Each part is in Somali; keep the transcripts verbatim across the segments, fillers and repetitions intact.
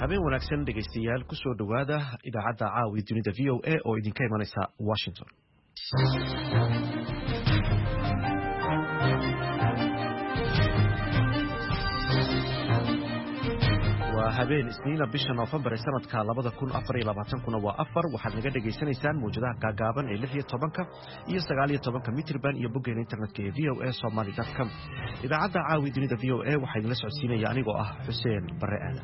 habeen wanaagsan dhegaystayaal ku soo dhawaada idaacadda caawi dunida V O A oo idinka imanaysa Washington. waa habeen isniina bisha November ee sanadka labada kun afar iyo labaatan kuna waa afar waxaad naga dhageysanaysaan muujadaha gaagaaban ee lix iyo tobanka iyo sagaal iyo tobanka mitirban iyo boggeena internetka ee v o a somali dot com. idaacadda caawi dunida V O A waxaa idinla socodsiinaya anigoo ah Xuseen Barre Aadan.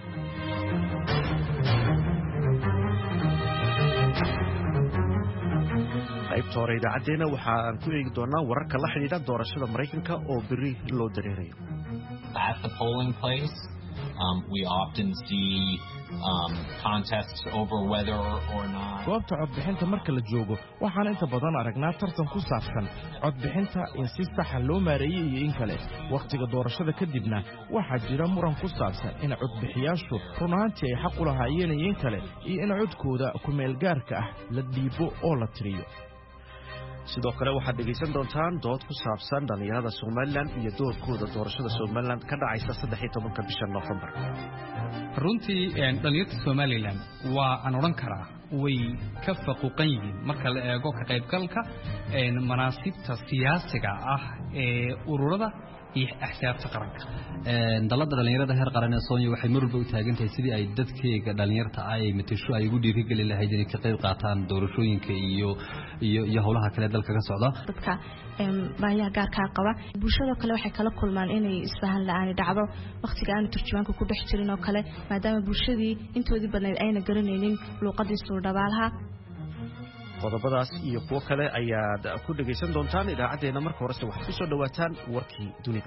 qaybta hore idaacadeena waxaan ku eegi doonaa wararka la xidhiidha doorashada Mareykanka oo biri loo dareerayo. At the polling place, um, we often see um, contests over whether or not. goobta codbixinta marka la joogo waxaan inta badan aragnaa tartan ku saabsan codbixinta in si sax loo maareeyay iyo in kale. waqtiga doorashada kadibna waxaa jira muran ku saabsan in codbixiyaashu run ahaantii ay xaq u lahaayeen iyo in kale iyo in codkooda ku meel gaarka ah la dhiibo oo la tiriyo. sidoo kale waxaad dhegaysan doontaan dood ku saabsan dhalinyarada Somaliland iyo doorkooda doorashada Somaliland ka dhacaysa saddex iyo tobanka bisha November. runtii dhalinyarada Somaliland waa aan oran karaa way ka faquuqan yihiin marka la eego ka qaybgalka manaasibta siyaasiga ah ee ururada iyo axsaabta qaranka. dalada dhalinyarada heer qaran ee Soomaaliya waxay mar walba u taagan tahay sidii ay dadkeega dhalinyarta ay matasho ay ugu dhiirigelin lahayd inay ka qayb qaataan doorashooyinka iyo iyo iyo howlaha kale dalka ka socda. dadka baahiyaha gaarka qaba bulshada kale waxay kala kulmaan inay isfahan la'aan dhacdo waqtiga aan turjumaanka ku dhex jirin oo kale maadaama bulshadii intoodii badneed ayna garanaynin luqadii Soomaaliga. qodobadaas iyo kuwo kale ayaad ku dhagaysan doontaan idaacadeena. marka horese waxaad ku soo dhawaataan warkii dunida.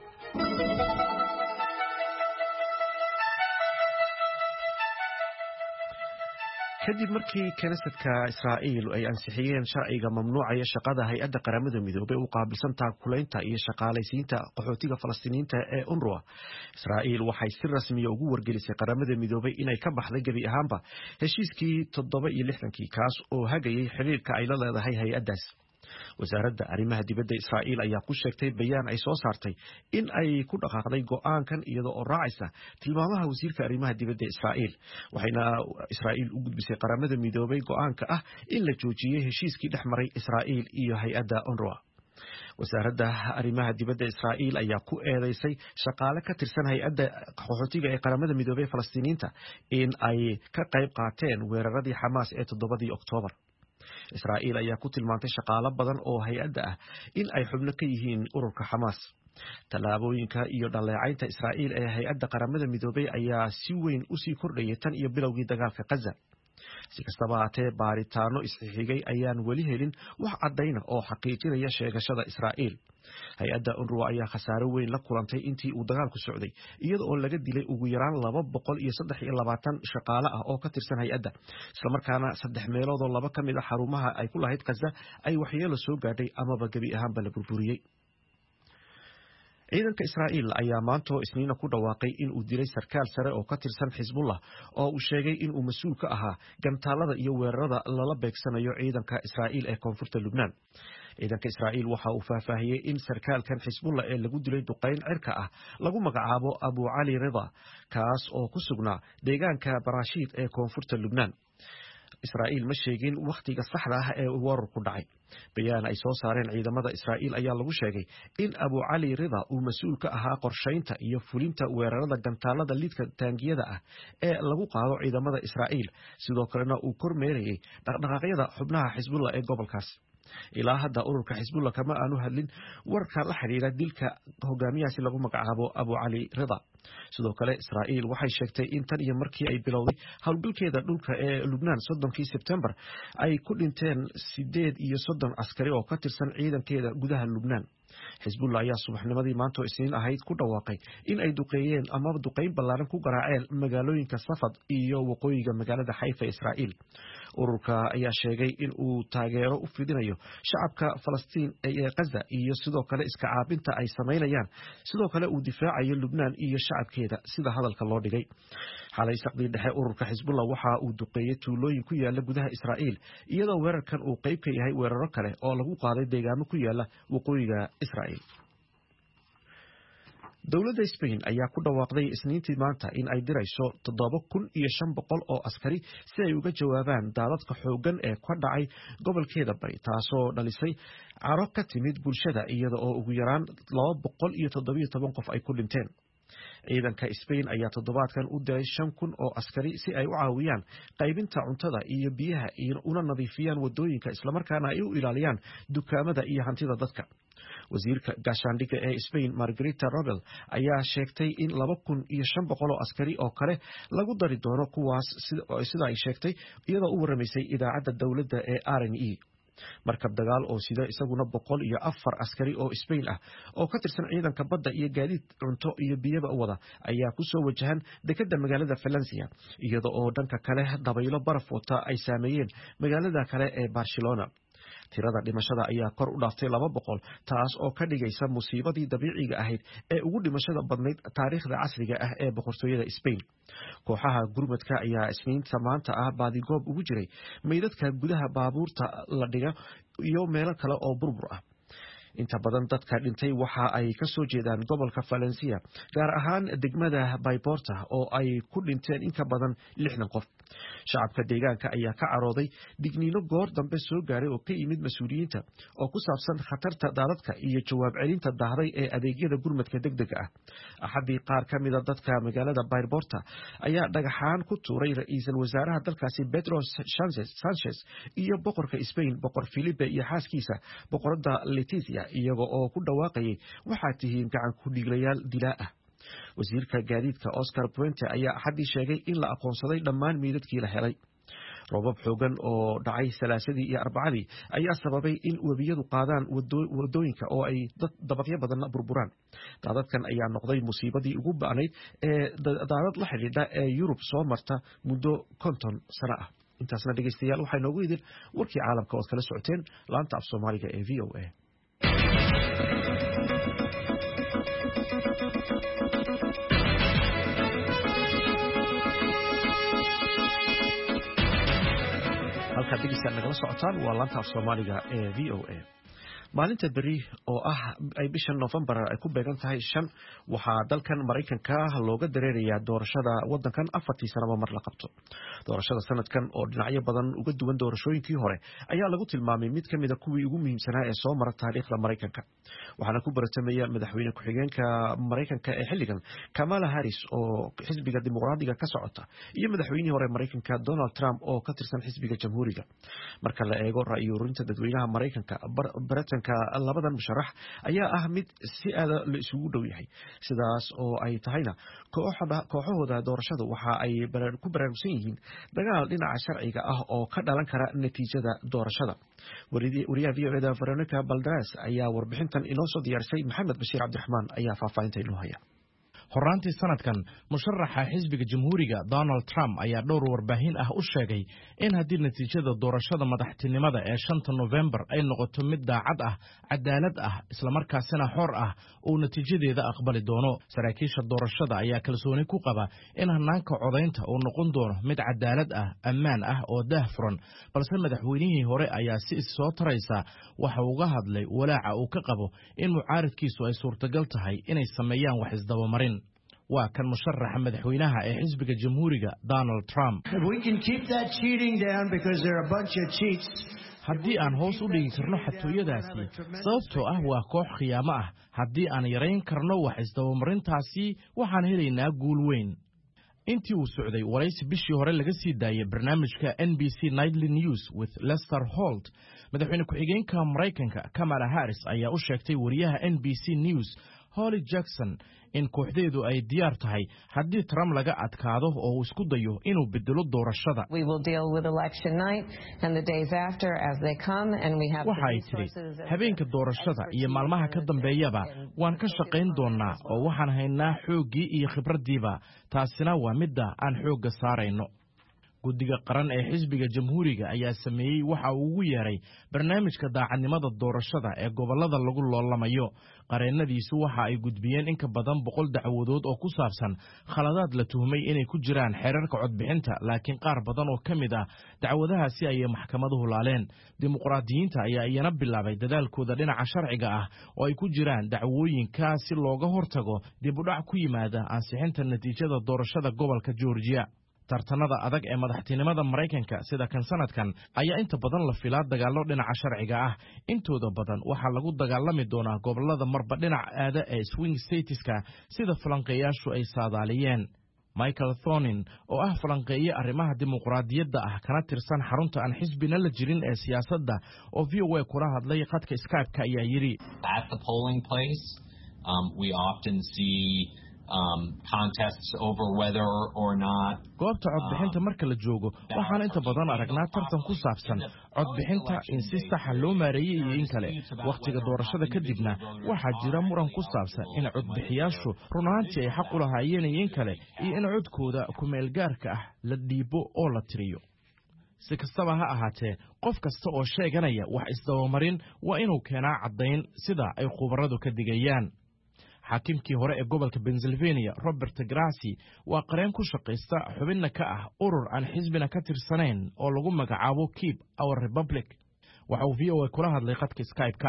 kadib markii kaniisadka Israa'iil ay ansixiyeen sharciga mamnuucaya shaqada hay'adda qaramada midoobay u qaabilsan taakulaynta iyo shaqaalaysiinta qaxootiga Falastiiniinta ee U N R W A, Israa'iil waxay si rasmi ah ugu wargelisay qaramada midoobay inay ka baxday gabi ahaanba heshiiskii toddoba iyo lixdan-kii kaas oo hagayay xiriirka ay la leedahay hay'addaas. wasaaradda arrimaha dibadda Israa'iil ayaa ku sheegtay bayaan ay soo saartay in ay ku dhaqaaqday go'aankan iyadoo oo raacaysa tilmaamaha wasiirka arrimaha dibadda Israa'iil. waxayna Israa'iil u gudbisay qaramada midoobay go'aanka ah in la joojiyay heshiiskii dhexmaray Israa'iil iyo hay'adda U N R W A. wasaaradda arrimaha dibadda Israa'iil ayaa ku eedeysay shaqaale ka tirsan hay'adda qaxootiga ee qaramada midoobay Falastiiniinta in ay ka qayb qaateen weeraradii Xamaas ee toddobadii Oktoobar. Israa'iil ayaa ku tilmaantay shaqaale badan oo hay'adda ah in ay xubno ka yihiin ururka Xamaas. Tallaabooyinka iyo dhaleecaynta Israa'iil ee hay'adda qaramada midoobay ayaa si weyn u sii kordhayay tan iyo bilowgii dagaalka Gaza. si kastaba haatee baaritaano isxigay ayaan weli helin wax cadayna oo xaqiijinaya sheegashada Israa'iil. hay'adda U N R W A ayaa khasaaro weyn la kulantay intii uu dagaalku socday iyada oo laga dilay ugu yaraan laba boqol iyo saddex iyo labaatan shaqaale ah oo ka tirsan hay'adda, isla markaana saddex meelood oo laba ka mid ah xarumaha ay ku lahayd Gaza ay waxyeelo soo gaadhay amaba gabi ahaanba la burburiyay. ciidanka Israa'iil ayaa maanta isniina ku dhawaaqay in uu dilay sarkaal sare oo ka tirsan Xisbullah oo uu sheegay in uu mas'uul ka ahaa gantaalada iyo weerarada lala beegsanayo ciidanka Israa'iil ee koonfurta Lubnaan. ciidanka Israa'iil waxa uu faahfaahiyay in sarkaalkan Xisbullah ee lagu dilay duqeyn cirka ah lagu magacaabo Abu Ali Rida kaas oo ku sugnaa deegaanka Barashiid ee koonfurta Lubnaan. Israa'iil ma sheegin waqtiga saxda ah ee weerarku dhacay. bayaan ay soo saareen ciidamada Israa'iil ayaa lagu sheegay in Abu Ali Rida uu mas'uul ka ahaa qorsheynta iyo fulinta weerarada gantaalada lidka taangiyada ah ee lagu qaado ciidamada Israa'iil, sidoo kalena uu kormeerayay dhaqdhaqaaqyada xubnaha Xisbullah ee gobolkaas. ilaa hadda ururka Xisbullah kama aanu hadlin warka la xiriira dilka hogaamiyahaasi lagu magacaabo Abu Ali Rida. sidoo kale Israa'iil waxay sheegtay in tan iyo markii ay bilowday howlgalkeeda dhulka ee Lubnaan soddonkii Sebtembar ay ku dhinteen sideed iyo soddon askari oo ka tirsan ciidankeeda gudaha Lubnaan. Xisbullah ayaa subaxnimadii maanta isniin ahayd ku dhawaaqay in ay duqeeyeen ama duqeyn ballaaran ku garaaceen magaalooyinka Safad iyo waqooyiga magaalada Haifa Israa'iil. ururka ayaa sheegay in uu taageero u fidinayo shacabka Falastiin ee Gaza iyo sidoo kale iska caabinta ay sameynayaan, sidoo kale uu difaacayo Lubnaan iyo shacabkeeda sida hadalka loo dhigay. xalay saqdii dhexe ururka Xisbullah waxa uu duqeeyay tuulooyin ku yaala gudaha Israa'iil iyadoo weerarkan uu qayb ka yahay weeraro kale oo lagu qaaday deegaamo ku yaala waqooyiga Israa'iil. dowladda Spain ayaa ku dhawaaqday isniintii maanta in ay dirayso toddoba kun iyo shan boqol oo askari si ay uga jawaabaan daadadka xooggan ee ka dhacay gobolkeeda bari taasoo dhalisay caro ka timid bulshada iyada oo ugu yaraan laba boqol iyo toddoba iyo toban qof ay ku dhinteen. ciidanka Spain ayaa toddobaadkan u diray shan kun oo askari si ay u caawiyaan qaybinta cuntada iyo biyaha iyo una nadiifiyaan wadooyinka isla markaana ay u ilaaliyaan dukaamada iyo hantida dadka. wasiirka gaashaandhigga ee Spain Margarita Robles ayaa sheegtay in laba kun iyo shan boqol oo askari oo kale lagu dari doono kuwaas sida ay sheegtay iyadoo u waramaysay idaacadda dowladda ee R N E. markab dagaal oo sida isaguna boqol iyo afar askari oo Spain ah oo ka tirsan ciidanka badda iyo gaadiid cunto iyo biyaba wada ayaa ku soo wajahan dekedda magaalada Valencia iyada oo dhanka kale dabaylo baraf wata ay saameeyeen magaalada kale ee Barcelona. tirada dhimashada ayaa kor u dhaaftay laba boqol taas oo ka dhigaysa musiibadii dabiiciga ahayd ee ugu dhimashada badnayd taariikhda casriga ah ee boqortooyada Spain. kooxaha gurmadka ayaa isniinta maanta ah baadigoob ugu jiray meydadka gudaha baabuurta la dhiga iyo meelo kale oo burbur ah. inta badan dadka dhintay waxa ay ka soo jeedaan gobolka Valencia gaar ahaan degmada Bayporta oo ay ku dhinteen in ka badan lixdan qof. shacabka deegaanka ayaa ka carooday digniino goor dambe soo gaaray oo ka yimid mas'uuliyiinta oo ku saabsan khatarta daadadka iyo jawaab celinta daahday ee adeegyada gurmadka degdega ah. axadii qaar ka mid a dadka magaalada Bayporta ayaa dhagaxaan ku tuuray ra'iisul wasaaraha dalkaasi Pedro Sánchez iyo boqorka Spain boqor Felipe iyo xaaskiisa boqorada Letizia iyaga oo ku dhawaaqayay waxaa tihiin gacan ku dhiglayaal dilaa ah. wasiirka gaadiidka Oscar Puente ayaa axadii sheegay in la aqoonsaday dhammaan meydadkii la helay. roobab xoogan oo dhacay salaasadii iyo arbacadii ayaa sababay in webiyadu qaadaan wadooyinka oo ay dad dabaqyo badan burburaan. daadadkan ayaa noqday musiibadii ugu ba'nayd ee daadad la xidhiidha ee Yurub soo marta muddo konton sano ah. intaasna dhegeystayaal waxay noogu idin warkii caalamka oo kala socoteen laanta af Soomaaliga ee V O A. halka dhegeystayaal nagala socotaan waa laanta af Soomaaliga ee V O A. maalinta beri oo ah ay bisha November ay ku beegan tahay shan waxaa dalkan Mareykanka looga dareerayaa doorashada wadankan afartii sanaba mar la qabto. doorashada sanadkan oo dhinacyo badan uga duwan doorashooyinkii hore ayaa lagu tilmaamay mid kamid ah kuwii ugu muhiimsanaa ee soo mara taariikhda Mareykanka. waxaana ku baratamaya madaxweyne ku-xigeenka Mareykanka ee xilligan Kamala Harris oo xisbiga dimuqraadiga ka socota iyo madaxweynihii hore Mareykanka Donald Trump oo ka tirsan xisbiga jamhuuriga. marka la eego ra'yi ururinta dadweynaha Mareykanka labadan musharax ayaa ah mid si aad la isugu dhow yahay sidaas oo ay tahayna kooxahooda doorashadu waxa ay ku baraarugsan yihiin dagaal dhinaca sharciga ah oo ka dhalan kara natiijada doorashada. wariyaha V O A da Veronica Balderas ayaa warbixintan inoo soo diyaarisay. Maxamed Bashiir Cabdiraxmaan ayaa faahfaahinta inoo haya. horaantii sanadkan musharaxa xisbiga jamhuuriga Donald Trump ayaa dhowr warbaahin ah u sheegay in haddii natiijada doorashada madaxtinimada ee shanta November ay noqoto mid daacad ah, cadaalad ah, isla markaasina xor ah oo natiijadeeda aqbali doono. saraakiisha doorashada ayaa kalsooni ku qaba in hanaanka codaynta uu noqon doono mid cadaalad ah, ammaan ah oo daahfuran. balse madaxweynihii hore ayaa si soo taraysa waxa uu uga hadlay walaaca uu ka qabo in mucaaradkiisu ay suurtagal tahay inay sameeyaan wax isdabamarin. waa kan musharaxa madaxweynaha ee xisbiga jamhuuriga Donald Trump. haddii aan hoos u dhigi karno xatooyadaasi sababtoo ah waa koox khiyaamo ah, haddii aan yarayn karno wax isdabamarintaasi waxaan helaynaa guul weyn. intii uu socday waraysi bishii hore laga sii daayay barnaamijka N B C Nightly News with Lester Holt, madaxweyne ku-xigeenka Mareykanka Kamala Harris ayaa u sheegtay wariyaha N B C News Holly Jackson in kooxdeedu ay diyaar tahay haddii Trump laga adkaado oo uu isku dayo inuu bedelo doorashada. waxay tiri habeenka doorashada iyo maalmaha ka dambeeyaba waan ka shaqayn doonaa oo waxaan haynaa xooggii iyo khibraddiiba, taasina waa midda aan xoogga saarayno. guddiga qaran ee xisbiga jamhuuriga ayaa sameeyey waxa uu ugu yeeray barnaamijka daacadnimada doorashada ee gobollada lagu loolamayo. qareennadiisu waxa ay gudbiyeen in ka badan boqol dacwadood oo ku saabsan khaladaad la tuhmay inay ku jiraan xeerarka codbixinta, laakiin qaar badan oo ka mid ah dacwadahaasi ayay maxkamaduhu laaleen. dimuqraadiyiinta ayaa iyana bilaabay dadaalkooda dhinaca sharciga ah oo ay ku jiraan dacwooyinka si looga hortago dib u dhac ku yimaada ansixinta natiijada doorashada gobolka Georgia. tartanada adag ee madaxtinimada Mareykanka sida kan sanadkan ayaa inta badan la filaa dagaallo dhinaca sharciga ah. intooda badan waxaa lagu dagaalami doonaa gobollada marba dhinac aada ee swing stateska sida falanqeeyaashu ay saadaaliyeen. Michael Thonin oo ah falanqeeye arrimaha dimuqraadiyadda ah kana tirsan xarunta aan xisbina la jirin ee siyaasadda oo V O A kula hadlay khadka Skype-ka ayaa yiri At the polling place, um, we often see Um, contests over whether or not goobta codbixinta marka la joogo waxaan inta badan aragnaa tartan ku saabsan codbixinta in si sax loo maareeyay iyo in kale. waqtiga doorashada kadibna waxaa jira muran ku saabsan in codbixiyaashu run ahaantii ay xaq u lahaayeen iyo in kale iyo in codkooda ku meel gaarka ah la dhiibo oo la tiriyo. si kastaba ha ahaatee, qof kasta oo sheeganaya wax isdabamarin waa inuu keenaa caddayn sida ay khubaradu ka digayaan. xaakimkii hore ee gobolka Pennsylvania Robert Grassi waa qareen ku shaqaysta xubinna ka ah urur aan xisbina ka tirsanayn oo lagu magacaabo Keep Our Republic. waxa uu V O A kula hadlay khadka Skype-ka.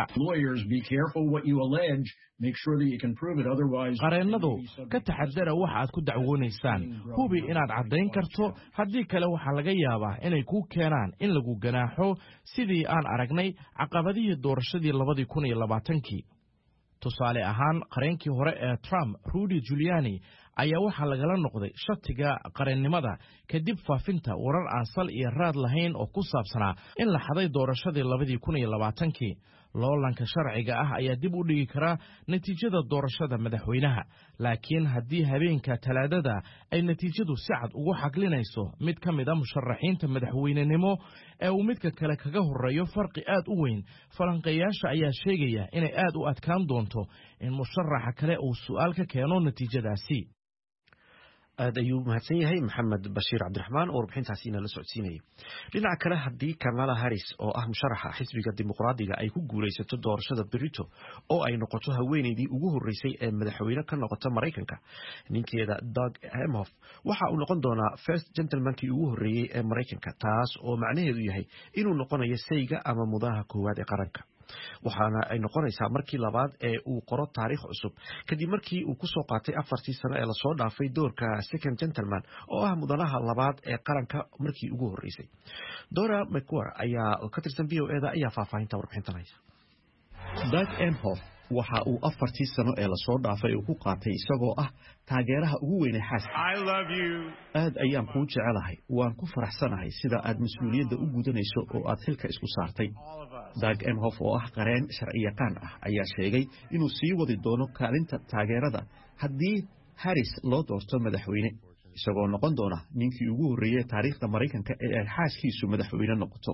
qareennadu ka taxadara waxa aad ku dacwoonaysaan. hubi inaad caddayn karto, haddii kale waxaa laga yaabaa inay kuu keenaan in lagu ganaaxo sidii aan aragnay caqabadihii doorashadii labadii kun iyo labaatankii. tusaale ahaan qareenkii hore ee Trump Rudy Giuliani ayaa waxaa lagala noqday shatiga qareennimada kadib faafinta warar aan sal iyo raad lahayn oo ku saabsanaa in la xaday doorashadii labadii kun iyo labaatankii. loolanka sharciga ah ayaa dib u dhigi karaa natiijada doorashada madaxweynaha, laakiin haddii habeenka talaadada ay natiijadu si cad ugu xaglinayso mid ka mid a musharaxiinta madaxweynenimo ee uu midka kale kaga horeeyo farqi aad u weyn, falanqeeyaasha ayaa sheegaya inay aad u adkaan doonto in musharaxa kale uu su'aal ka keeno natiijadaasi. aad ayuu mahadsan yahay Maxamed Bashiir Cabdiraxmaan oo warbixintaasi inala socodsiinayay. dhinaca kale, haddii Kamala Harris oo ah musharaxa xisbiga dimuqraadiga ay ku guulaysato doorashada berito oo ay noqoto haweeneydii ugu horeysay ee madaxweyne ka noqota Mareykanka, ninkeeda Doug Emhoff waxa uu noqon doonaa first gentleman-kii ugu horeeyay ee Mareykanka, taas oo macnaheedu yahay inuu noqonayo sayga ama mudanaha koowaad ee qaranka. waxaana ay noqonaysaa markii labaad ee uu qoro taariikh cusub kadib markii uu ku soo qaatay afartii sano ee lasoo dhaafay doorka second gentleman oo ah mudanaha labaad ee qaranka markii ugu horeysay. Dora McWar ayaa ka tirsan V O A da ayaa faahfaahinta warbixintan haysa. Doug Emhoff waxa uu afartii sano ee lasoo dhaafay uu ku qaatay isagoo ah taageeraha ugu weyn ee xaaska. aad ayaan kuu jecelahay, waan ku faraxsanahay sida aad mas-uuliyadda u gudanayso oo aad xilka isku saartay. Doug Emhoff oo ah qareen sharci yaqaan ah ayaa sheegay inuu sii wadi doono kaalinta taageerada haddii Harris loo doorto madaxweyne, isagoo noqon doona ninkii ugu horeeyay taariikhda Mareykanka ee ay xaaskiisu madaxweyne noqoto.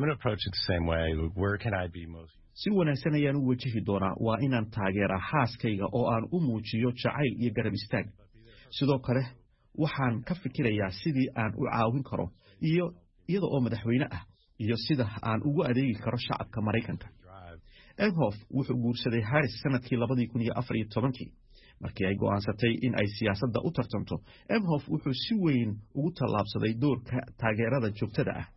si wanaagsan ayaan u wajihi doonaa waa inaan taageeraa xaaskayga oo aan u muujiyo jacayl iyo garab istaag. sidoo kale waxaan ka fikirayaa sidii aan u caawin karo iyo iyada oo madaxweyne ah iyo sida aan ugu adeegi karo shacabka Mareykanka. Emhoff wuxuu guursaday Harris sanadkii labadii kun iyo afar iyo tobankii. markii ay go'aansatay in ay siyaasadda u tartanto, Emhoff wuxuu si weyn ugu tallaabsaday doorka taageerada joogtada ah.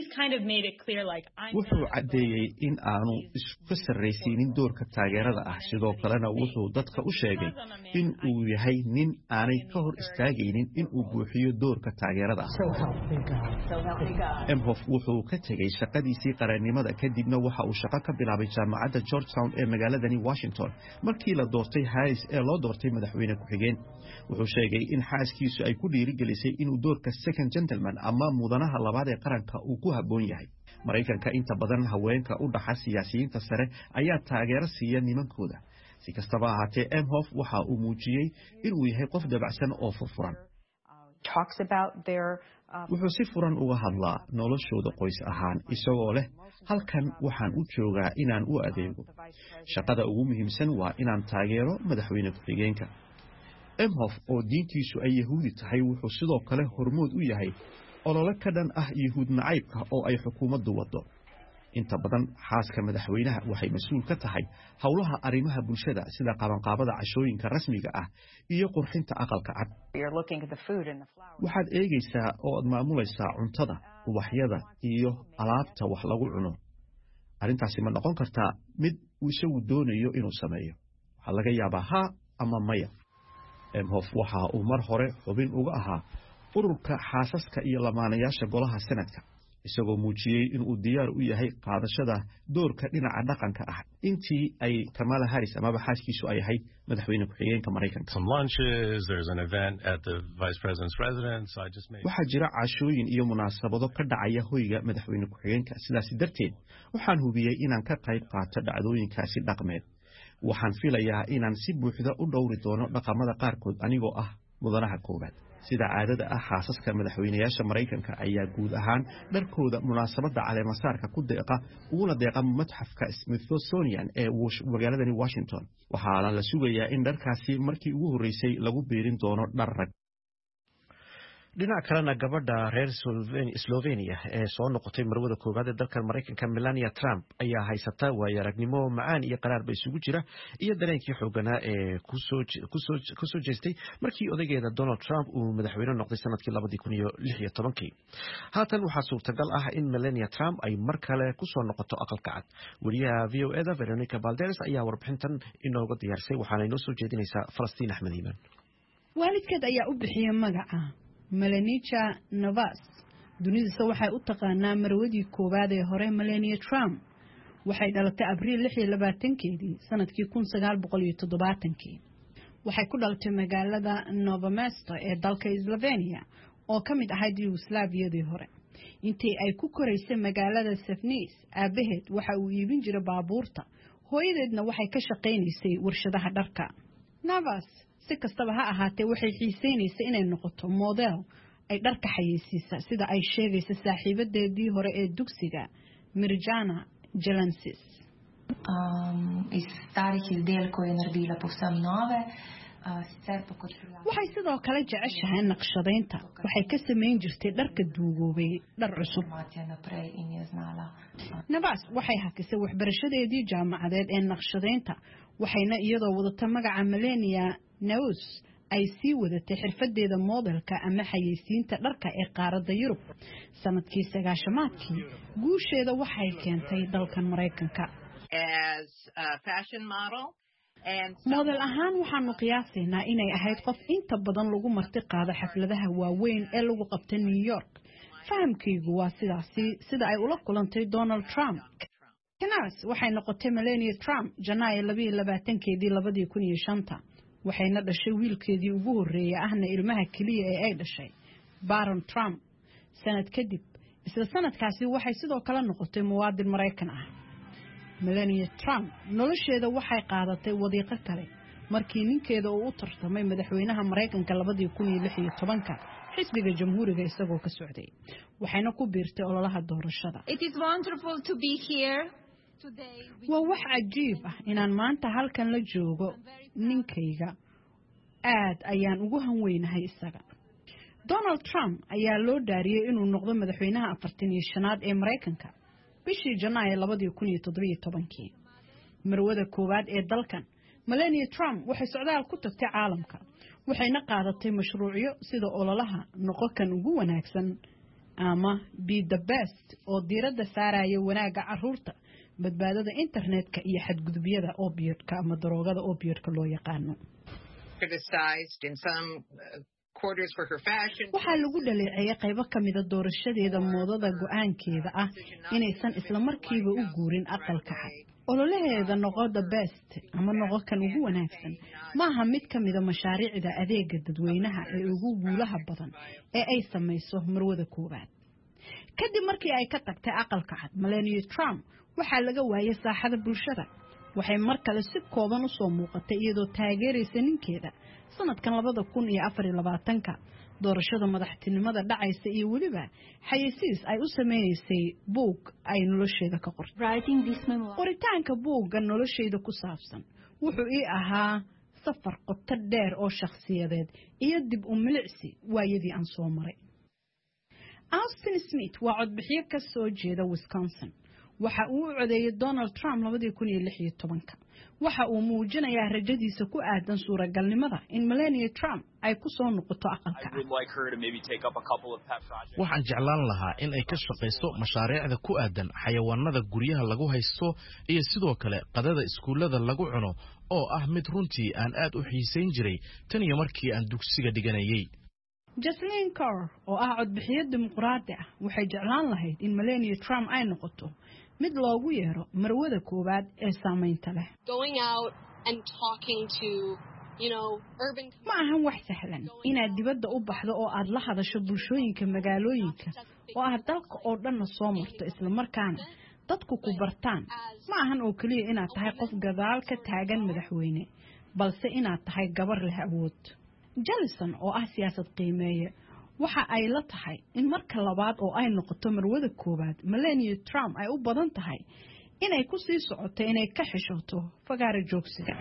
wuxuu caddeeyey in aanu iska sarraysiinin doorka taageerada ah, sidoo kalena wuxuu dadka u sheegay in uu yahay nin aanay ka hor istaagaynin in uu buuxiyo doorka taageerada ah. Emhoff wuxuu ka tegey shaqadiisii qareennimada kadibna waxa uu shaqo ka bilaabay jaamacadda Georgetown ee magaaladani Washington markii la doortay Harris ee loo doortay madaxweyne ku-xigeen. wuxuu sheegay in xaaskiisu ay ku dhiirigelisay inuu doorka second gentleman ama mudanaha labaad ee qaranka uu ku habboon yahay. Mareykanka inta badan haweenka u dhaxa siyaasiyiinta sare ayaa taageero siiya nimankooda. si kastaba ahaatee, Emhoff waxa uu muujiyey inuu yahay qof dabacsan oo furfuran. wuxuu si furan uga hadlaa noloshooda qoys ahaan, isagoo leh halkan waxaan u joogaa inaan u adeego. shaqada ugu muhiimsan waa inaan taageero madaxweyne ku-xigeenka. Emhoff oo diintiisu ay Yahuudi tahay wuxuu sidoo kale hormood u yahay olole ka dhan ah yuhuud nacaybka oo ay xukuumaddu waddo. inta badan xaaska madaxweynaha waxay mas'uul ka tahay howlaha arrimaha bulshada sida qabanqaabada cashooyinka rasmiga ah iyo qurxinta aqalka cad. waxaad eegaysaa oo aad maamulaysaa cuntada, ubaxyada iyo alaabta wax lagu cuno. arrintaasi ma noqon kartaa mid uu isagu doonayo inuu sameeyo? waxaa laga yaabaa haa ama maya. Emhoff waxa uu mar hore xubin uga ahaa ururka xaasaska iyo lamaanayaasha golaha sanadka, isagoo muujiyey in uu diyaar u yahay qaadashada doorka dhinaca dhaqanka ah intii ay Kamala Harris amaba xaaskiisu ay ahayd madaxweyne ku-xigeenka Mareykanka. waxaa jira cashooyin iyo munaasabado ka dhacaya hoyga madaxweyne ku-xigeenka, sidaas darteed waxaan hubiyey inaan ka qayb qaato dhacdooyinkaasi dhaqmeed. waxaan filayaa inaan si buuxda u dhowri doono dhaqamada qaarkood anigoo ah mudanaha koowaad. sida caadada ah xaasaska madaxweynayaasha Mareykanka ayaa guud ahaan dharkooda munaasabada caleemasaarka ku deeqa uguna deeqa matxafka Smithsonian ee magaaladani Washington. waxaana la sugayaa in dharkaasi markii ugu horeysay lagu biirin doono dhar rag. dhinaca kalena gabadha reer Slovenia ee soo noqotay marwada koowaad ee dalka Mareykanka Melania Trump ayaa haysata waayo-aragnimo macaan iyo qaraarba isugu jira iyo dareenkii xooganaa ee ku soo jeestay markii odaygeeda Donald Trump uu madaxweyne noqday sanadkii labadii kun iyo lix iyo tobankii. haatan waxaa suurtagal ah in Melania Trump ay mar kale ku soo noqoto aqalka cad. wariyaha V O A-da Veronica Balderas ayaa warbixintan inooga diyaarsay, waxaana inoo soo jeedinaysaa Falastiin Axmed Iimaan. waalidkeed ayaa u bixiyay magaca Melania Navas. dunidisa waxay u taqaanaa marwadii koowaad ee hore Melania Trump. waxay dhalatay Abriil lix iyo labaatankeedii sanadkii kun sagaal boqol iyo toddobaatankii. waxay ku dhalatay magaalada Novo Mesto ee dalka Slovenia oo ka mid ahayd Yugoslaaviyadii hore. intii ay ku koraysay magaalada Safnis, aabaheed waxa uu iibin jiray baabuurta, hooyadeedna waxay ka shaqaynaysay warshadaha dharka. Navas si kastaba ha ahaatee waxay xiiseynaysaa inay noqoto model ay dharka xayeysiisa, sida ay sheegaysa saaxiibadeedii hore ee dugsiga Mirjana Jelensis. waxay sidoo kale jeceshahay naqshadaynta. waxay ka samayn jirtay dharka duugoobay dhar cusub. Navas waxay hakisay waxbarashadeedii jaamacadeed ee naqshadaynta, waxayna iyadoo wadata magaca Melania Naus ay sii wadatay xirfadeeda modelka ama xayeysiinta dharka ee qaaradda Yurub. sanadkii sagaashamaadkii guusheeda waxay keentay dalkan Mareykanka. as a fashion model model ahaan waxaanu qiyaasaynaa inay ahayd qof inta badan lagu marti qaado xafladaha waaweyn ee lagu qabtay New York. fahamkaygu waa sidaasi sida ay ula kulantay Donald Trump. Kanaas waxay noqotay Melania Trump Janaayo laba iyo labaatankeedii labadii kun iyo shanta. waxayna dhashay wiilkeedii ugu horeeyay ahna ilmaha kaliya ee ay dhashay, Baron Trump. sanad kadib isla sanadkaasi waxay sidoo kale noqotay muwaadin Mareykan ah. Melania Trump nolosheeda waxay qaadatay wadiiqo kale markii ninkeeda uu u tartamay madaxweynaha Mareykanka labadii kun iyo lix iyo tobanka xisbiga jamhuuriga isagoo ka socday. waxayna ku biirtay ololaha doorashada. It is wonderful to be here. waa wax cajiib ah inaan maanta halkan la joogo ninkayga. aad ayaan ugu hanweynahay isaga. Donald Trump ayaa loo dhaariyay inuu noqdo madaxweynaha afartan iyo shanaad ee Mareykanka bishii Janaayo labadii kun iyo toddoba iyo tobankii. marwada koowaad ee dalkan Melania Trump waxay socdaal ku tagtay caalamka, waxayna qaadatay mashruucyo sida ololaha noqo kan ugu wanaagsan ama Be the Best oo diiradda saaraya wanaagga carruurta, badbaadada internetka iyo xadgudubyada opioidka ama daroogada opioidka loo yaqaano. waxaa lagu dhaleeceeyay qaybo ka mida doorashadeeda moodada go'aankeeda ah inaysan isla markiiba u guurin aqalka cad. ololaheeda noqo the best ama noqo kan ugu wanaagsan maaha mid ka mida mashaariicda adeega dadweynaha ee ugu guulaha badan ee ay samayso marwada koowaad. kadib markii ay ka tagtay aqalka cad, Melania Trump waxaa laga waayay saaxada bulshada. waxay mar kale si kooban u soo muuqatay iyadoo taageeraysa ninkeeda sanadkan labada kun iyo afar iyo labaatanka doorashada madaxtinimada dhacaysa iyo weliba xayeysiis ay u sameeysay buug ay nolosheeda ka qortay. qoritaanka buugga nolosheeda ku saabsan wuxuu ii ahaa safar qoto dheer oo shakhsiyadeed iyo dib u milicsi waayadii aan soo maray. Austin Smith waa codbixiye ka soo jeeda Wisconsin. waxa uu codeeyay Donald Trump labada kun iyo lix iyo tobanka. waxa uu muujinayaa rajadiisa ku aadan suuragalnimada in Melania Trump ay ku soo noqoto aqalka. waxaan jeclaan lahaa in ay ka shaqeyso mashaariicda ku aadan xayawaanada guryaha lagu haysto iyo sidoo kale qadada iskuulada lagu cuno oo ah mid runtii aan aad u xiiseyn jiray tan iyo markii aan dugsiga dhiganayay. Jocelyn Carr oo ah codbixiye dimuqraadi ah waxay jeclaan lahayd in Melania Trump ay noqoto mid loogu yeero marwada koowaad ee saameynta leh. ma ahan wax sahlan inaad dibadda u baxdo oo aad la hadasho bulshooyinka magaalooyinka oo aad dalka oo dhanna soo marto isla markaana dadku ku bartaan. ma ahan oo kaliya inaad tahay qof gadaal ka taagan madaxweyne balse inaad tahay gabar leh awood. Jellison oo ah siyaasad qiimeeye waxa ay la tahay in marka labaad oo ay noqoto marwada koowaad Melania Trump ay u badan tahay inay ku sii socoto inay ka xishooto fagaara joogsiga.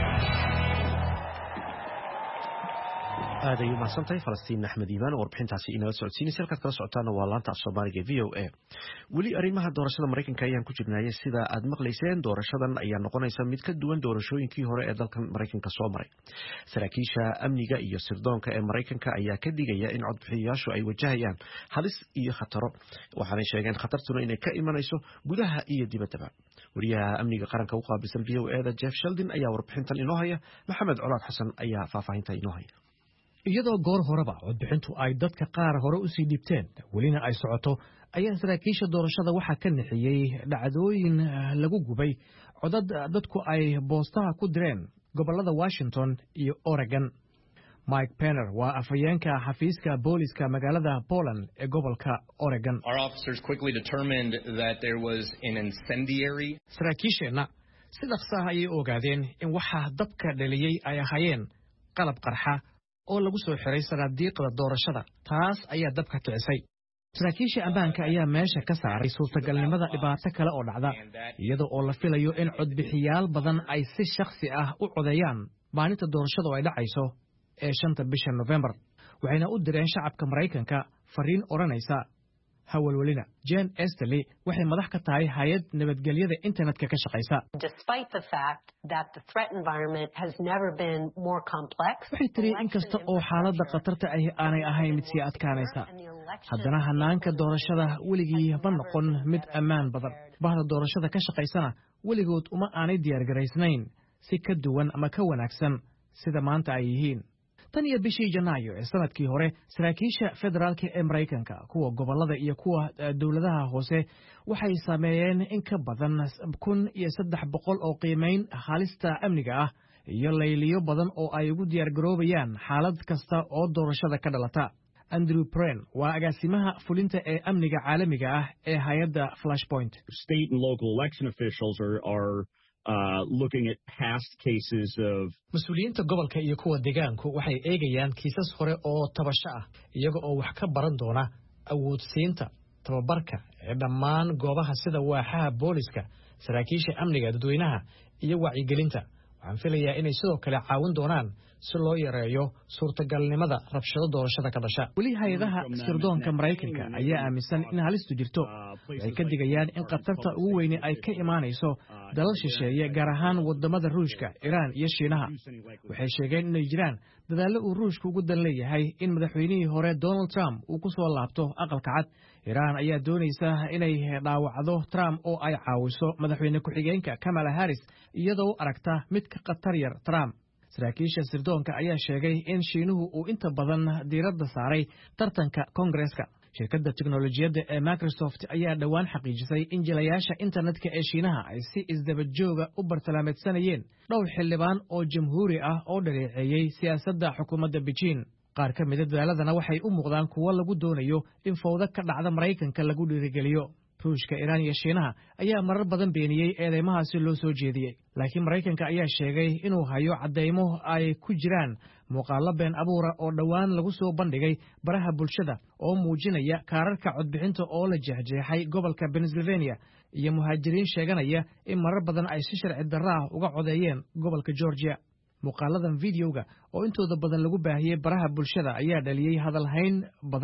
aadayu maasantay Falastiin Axmed Iimaan warbixintaasi inala socodsiinaysa halkaad kala socotaana waa laanta af Soomaaliga V O A. weli arrimaha doorashada Mareykanka ayaan ku jirnay sida aad maqlayseen doorashadan ayaa noqonaysa mid ka duwan doorashooyinkii hore ee dalkan Mareykanka soo maray. saraakiisha amniga iyo sirdoonka ee Mareykanka ayaa ka digaya in codbixiyayaashu ay wajahayaan halis iyo khataro waxaanay sheegeen khatartuna inay ka imanayso gudaha iyo dibaddaba. wariyaha amniga qaranka u qaabilsan V O A da Jeff Sheldon ayaa warbixintan inoo haya. Maxamed Colaad Xasan ayaa faahfaahinta inoo haya. iyadoo goor horeba codbixintu ay dadka qaar hore u sii dhibteen welina ay socoto ayaa saraakiisha doorashada waxaa ka nixiyey dhacdooyin lagu gubay codad dadku ay boostaha ku direen gobolada Washington iyo Oregon. Mike Penner waa afhayeenka xafiiska booliska magaalada Portland ee gobolka Oregon. Our officers quickly determined that there was an incendiary. saraakiisheenna si dhaqso ah ayay ogaadeen in waxa dabka dhaliyey ay ahaayeen qalab qarxa oo lagu soo xiray sanaadiiqda doorashada. taas ayaa dabka kicisay. saraakiisha ammaanka ayaa meesha ka saaray suurtagalnimada dhibaato kale oo dhacda iyadoo oo la filayo in codbixiyaal badan ay si shakhsi ah u codeeyaan maalinta doorashada oo ay dhacayso ee shanta bisha November. waxayna u direen shacabka Mareykanka fariin oranaysa hawalwelina. Jen Esterly waxay madax ka tahay hay'ad nabadgelyada internetka ka shaqeysa. Despite the fact that the threat environment has never been more complex. waxay tiri in kasta oo xaaladda khatarta ay aanay ahayn mid sii adkaanaysa haddana hanaanka doorashada weligii ma noqon mid ammaan badan. bahda doorashada ka shaqeysana weligood uma aanay diyaargaraysnayn si ka duwan ama ka wanaagsan sida maanta ay yihiin. tan iyo bishii Janaayo ee sanadkii hore saraakiisha federaalka ee Mareykanka kuwa gobolada iyo kuwa dawladaha hoose waxay sameeyeen in ka badan kun iyo saddex boqol oo qiimeyn halista amniga ah iyo layliyo badan oo ay ugu diyaar garoobayaan xaalad kasta oo doorashada ka dhalata. Andrew Pren waa agaasimaha fulinta ee amniga caalamiga ah ee hay'adda Flashpoint. State and local election officials are, are Uh, looking at past cases of mas'uuliyiinta gobolka iyo kuwa deegaanku waxay eegayaan kiisas hore oo tabasho ah iyaga oo wax ka baran doona awoodsiinta tababarka ee dhammaan goobaha sida waaxaha booliska saraakiisha amniga dadweynaha iyo wacyigelinta. waxaan filayaa inay sidoo kale caawin doonaan si loo yareeyo suurtagalnimada rabshado doorashada ka dhasha. weli hay'adaha sirdoonka Mareykanka ayaa aaminsan in halistu jirto. waxay ka digayaan in khatarta ugu weyni ay ka imaanayso dalal shisheeye gaar ahaan wadamada Ruushka, Iran iyo Shiinaha. waxay sheegeen inay jiraan dadaallo uu Ruushku ugu dan leeyahay in madaxweynihii hore Donald Trump uu ku soo laabto aqalka cad. Iran ayaa doonaysa inay dhaawacdo Trump oo ay caawiso madaxweyne ku-xigeenka Kamala Harris iyadoo aragta mid ka khatar yar Trump. saraakiisha sirdoonka ayaa sheegay in Shiinuhu uu inta badan diiradda saaray tartanka Kongareeska. shirkadda tiknoolajiyadda ee Microsoft ayaa dhawaan xaqiijisay in jilayaasha internetka ee Shiinaha ay si isdaba jooga u bartilmaameedsanayeen dhowr xildhibaan oo jamhuuri ah oo dhaleeceeyay siyaasadda xukuumadda Beijing. qaar ka mid ah dadaaladana waxay u muuqdaan kuwo lagu doonayo in fowdo ka dhacda Mareykanka lagu dhiirigeliyo. Ruushka, Iran iyo Shiinaha ayaa marar badan beeniyey eedeymahaasi loo soo jeediyey. laakiin Mareykanka ayaa sheegay inuu hayo cadeymo ay ku jiraan muuqaallo been abuura oo dhowaan lagu soo bandhigay baraha bulshada oo muujinaya kaararka codbixinta oo la jeexjeexay gobolka Pennsylvania iyo muhaajiriin sheeganaya in marar badan ay si sharci darro ah uga codeeyeen gobolka Georgia. muuqaaladan videoga oo intooda badan lagu baahiyey baraha bulshada ayaa dhaliyey hadal hayn badan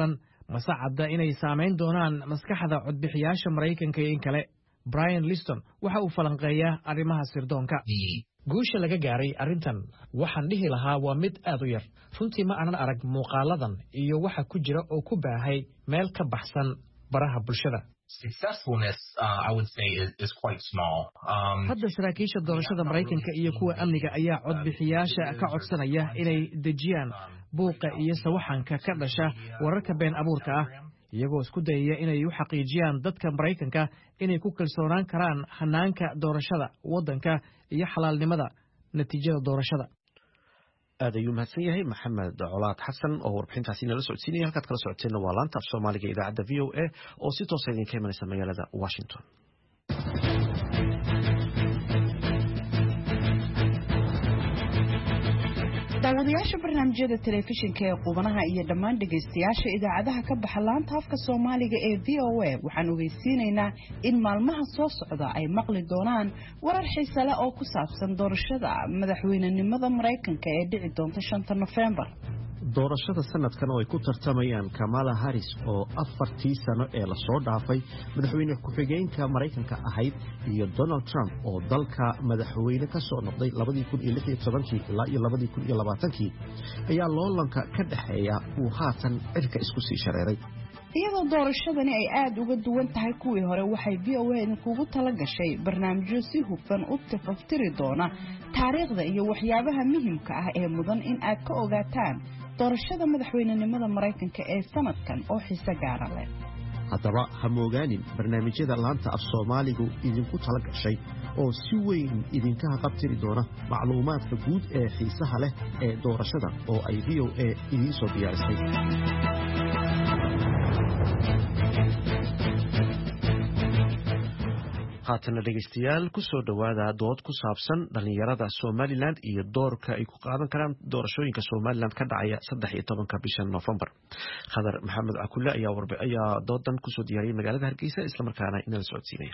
mase cadda inay saamayn doonaan maskaxda codbixiyaasha Maraykanka iyo in kale. Brian Liston waxa uu falanqeeyaa arrimaha sirdoonka. guusha laga gaaray arrintan waxaan dhihi lahaa waa mid aad u yar. runtii ma aanan arag muuqaaladan iyo waxa ku jira oo ku baahay meel ka baxsan baraha bulshada. Successfulness, uh, I would say, is, is quite small. Um, hadda saraakiisha doorashada Maraykanka iyo kuwa amniga ayaa codbixiyaasha ka codsanaya inay dejiyaan buuqa iyo sawaxanka ka dhasha wararka been abuurka ah, iyagoo isku dayaya inay u xaqiijiyaan dadka Maraykanka inay ku kalsoonaan karaan hanaanka doorashada waddanka iyo xalaalnimada natiijada doorashada. aad ayuu mahadsan yahay Maxamed Colaad Xasan oo warbixintaasi nala socodsiinaya. halkaad kala socoteena waa laanta af Soomaaliga idaacadda V O A oo si toos ah idinka imanaysa magaalada Washington. daawadayaasha barnaamijyada telefishinka ee qubanaha iyo dhammaan dhagaystayaasha idaacadaha ka baxa laanta afka Soomaaliga ee V O A waxaan ogeysiinaynaa in maalmaha soo socda ay maqli doonaan warar xiiso leh oo ku saabsan doorashada madaxweynenimada Maraykanka ee dhici doonta shanta November. doorashada sanadkan oo ay ku tartamayaan Kamala Harris oo afartii sano ee la soo dhaafay madaxweyne ku-xigeenka Maraykanka ahayd iyo Donald Trump oo dalka madaxweyne ka soo noqday labadii kun iyo lix iyo tobankii ilaa iyo labadii kun iyo labaatankii ayaa loolanka ka dhaxeeya uu haatan cirka isku sii shareeray. iyadoo doorashadani ay aad uga duwan tahay kuwii hore waxay V O A kugu tala gashay barnaamijyo si hufan u tafaftiri doona taariikhda iyo waxyaabaha muhiimka ah ee mudan in aad ka ogaataan doorashada madaxweynenimada Maraykanka ee sanadkan oo xiiso gaar ah leh. haddaba ha moogaanin barnaamijyada laanta af Soomaaligu idinku tala gashay oo si weyn idinka qabtiri doona macluumaadka guud ee xiisaha leh ee doorashada oo ay V O A idin soo diyaarisay. haatana dhegeystayaal ku soo dhawaada dood ku saabsan dhalinyarada Somaliland iyo doorka ay ku qaadan karaan doorashooyinka Somaliland ka dhacaya saddex iyo tobanka bisha November. Khadar Maxamed Cakulle ayaa warbi ayaa doodan ku soo diyaariyay magaalada Hargeysa isla markaana inala socodsiinaya.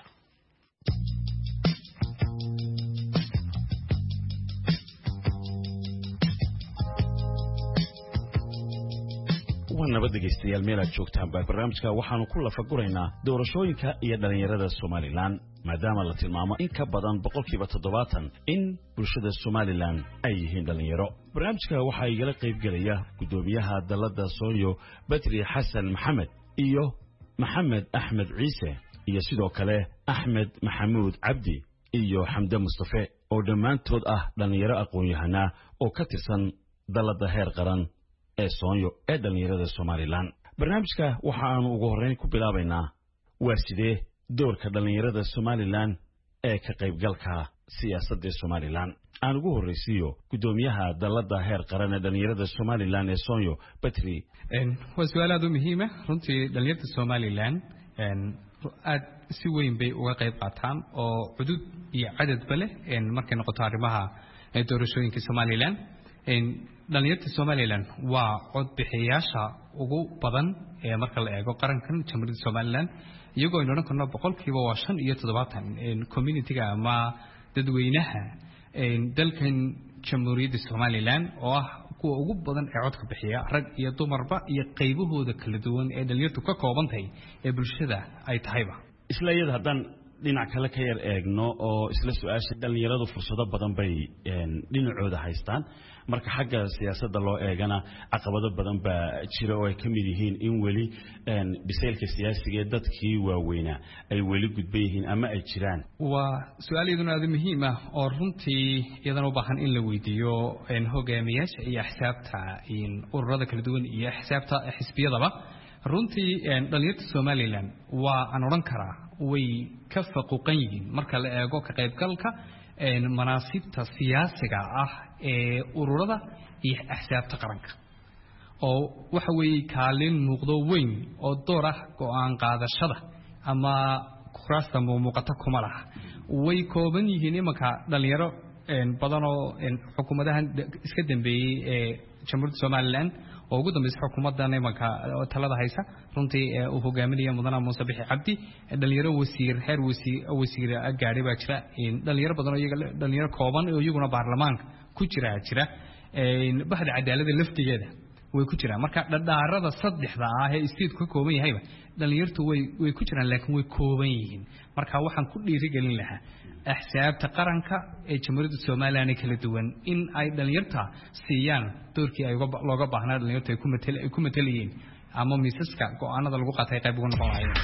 nabad dhegeystayaal meel aad joogtaan baa barnaamijka waxaanu ku lafaguraynaa doorashooyinka iyo dhalinyarada Somaliland maadaama la tilmaamo in ka badan boqolkiiba toddobaatan in bulshada Somaliland ay yihiin dhalinyaro. barnaamijka waxaa igala qayb galaya gudoomiyaha dalada Sooyo Badri Xasan Maxamed iyo Maxamed Axmed Ciise iyo sidoo kale Axmed Maxamuud Cabdi iyo Xamda Mustafa oo dhammaantood ah dhalinyaro aqoon-yahana oo ka tirsan dalada heer qaran ee Sooyo ee dhalinyarada Somaliland. barnaamijka waxa aanu ugu horeyn ku bilaabaynaa waa sidee doorka dhalinyarada Somaliland ee ka qaybgalka siyaasadda Somaliland. aan ugu horeysiyo gudoomiyaha dalada heer qaran ee dhalinyarada Somaliland ee Sooyo Badri. een waa su'aal aad u muhiim ah runtii dhalinyarada Somaliland een aad si weyn bay uga qayb qaataan oo cudud iyo cadadba leh een markay noqoto arrimaha doorashooyinka Somaliland. een dhalinyarada Somaliland waa cod bixiyaasha ugu badan ee marka la eego qarankan jamhuuriyadda Somaliland iyagoo ay noqon karno boqolkiiba waa shan iyo toddobaatan in community-ga ama dadweynaha een dalkan jamhuuriyadda Somaliland oo ah kuwa ugu badan ee codka bixiya rag iyo dumarba iyo qaybahooda kala duwan ee dhalinyaradu ka kooban tahay ee bulshada ay tahayba. isla iyada haddaan dhinac kale ka yar eegno oo isla su'aasha dhalinyaradu fursado badan bay dhinacooda haystaan marka xagga siyaasadda loo eegana caqabado badan baa jira oo ay ka mid yihiin in weli biseylka siyaasiga ee dadkii waaweynaa ay weli gudban yihiin ama ay jiraan. waa su'aal iyaduna aad muhiim ah oo runtii iyadana u baahan in la weydiiyo hogaamiyaasha iyo axsaabta in ururada kala duwan iyo axsaabta xisbiyadaba. runtii dhalinyarada Somaliland waa aan oran karaa way ka faquuqan yihiin marka la eego ka qaybgalka manaasibta siyaasiga ah ee ururada iyo axsaabta qaranka oo waxa weeye kaalin muuqdo weyn oo door ah go'aan qaadashada ama kuraasta muuqata kuma laha. way kooban yihiin imanka dhalinyaro badan oo xukuumadaha iska dambeeyay ee jamhuuriyadda Somaliland oo ugu dambeysay xukuumadda nimanka talada haysa runtii uu hogaaminaya mudane Muuse Bixi Cabdi dhalinyaro wasiir heer wasiir wasiir gaari baa jira dhalinyaro badan oo iyaga dhalinyaro kooban oo iyaguna baarlamaanka ku jira jira bahda cadaaladda laftigeeda way ku jiraan marka dhadhaarada saddexda ah ee isteed ka kooban yahayba dhalinyartu way way ku jiraan laakiin way kooban yihiin marka waxaan ku dhiirigelin lahaa axsaabta qaranka ee jamhuuriyadda Soomaaliland ee kala duwan in ay dhalinyarta siiyaan doorkii ay looga baahnaa dhalinyarta ay ku matal ay ku matalayeen ama miisaska go'aanada lagu qaatay qayb uga noqon lahaayeen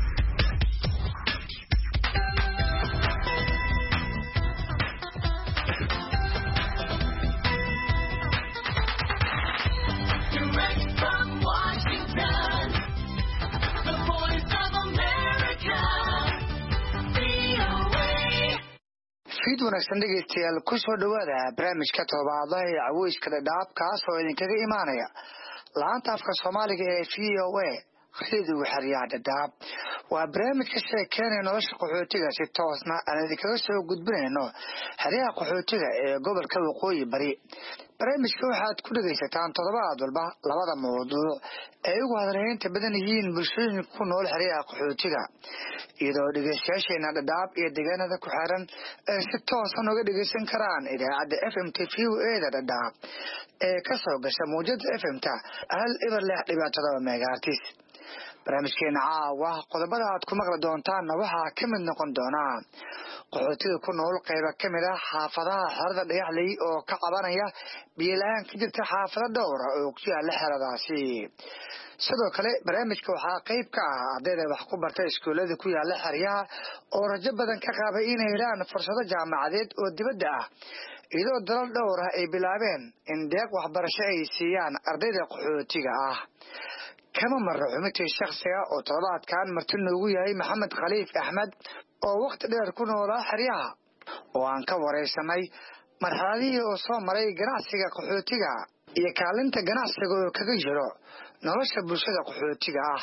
fiid wanaagsan dhegeystayaal ku soo dhawaada barnaamijka toddobaadlaha ee caweyska dhadhaab kaas oo idinkaga imaanaya laanta afka Soomaaliga ee V O A khariidada xariyaha dhadhaab waa barnaamij ka sheekeynaya nolosha qaxootiga si toosna aan idinkaga soo gudbinayno xariyaha qaxootiga ee gobolka Waqooyi Bari barnaamijka waxaad ku dhageysataan toddobaad walba labada mowduuc ee ugu hadalhaynta badan yihiin bulshooyinka ku nool xariyaha qaxootiga iyadoo dhegeystayaasheena dhadhaab iyo deegaanada ku xiran ay si toosan uga dhegeysan karaan idaacadda F M T V O A da dhadhaab ee ka soo gasha muujada F M ta hal ibar lix dhibic toddoba megahertz barnaamijkeena caawa qodobada aad ku maqli doontaan waxaa ka mid noqon doona qaxootiga ku nool qaybo ka mid ah xaafadaha xerada Dhagaxley oo ka cabanaya biyo la'aan ka jirta xaafado dhowr ah oo ku yaala xeradaasi sidoo kale barnaamijka waxaa qayb ka ah ardayda wax ku bartay iskuulada ku yaala xeryaha oo rajo badan ka qaba inay helaan fursado jaamacadeed oo dibadda ah iyadoo dalal dhowr ah ay bilaabeen in deeq waxbarasho ay siiyaan ardayda qaxootiga ah kama marro xubintii shakhsiga oo toddobaadkan marti noogu yahay Maxamed Khaliif Axmed oo waqti dheer ku noolaa xeryaha oo aan ka wareysanay marxaladihii oo soo maray ganacsiga qaxootiga iyo kaalinta ganacsiga oo kaga jiro nolosha bulshada qaxootiga ah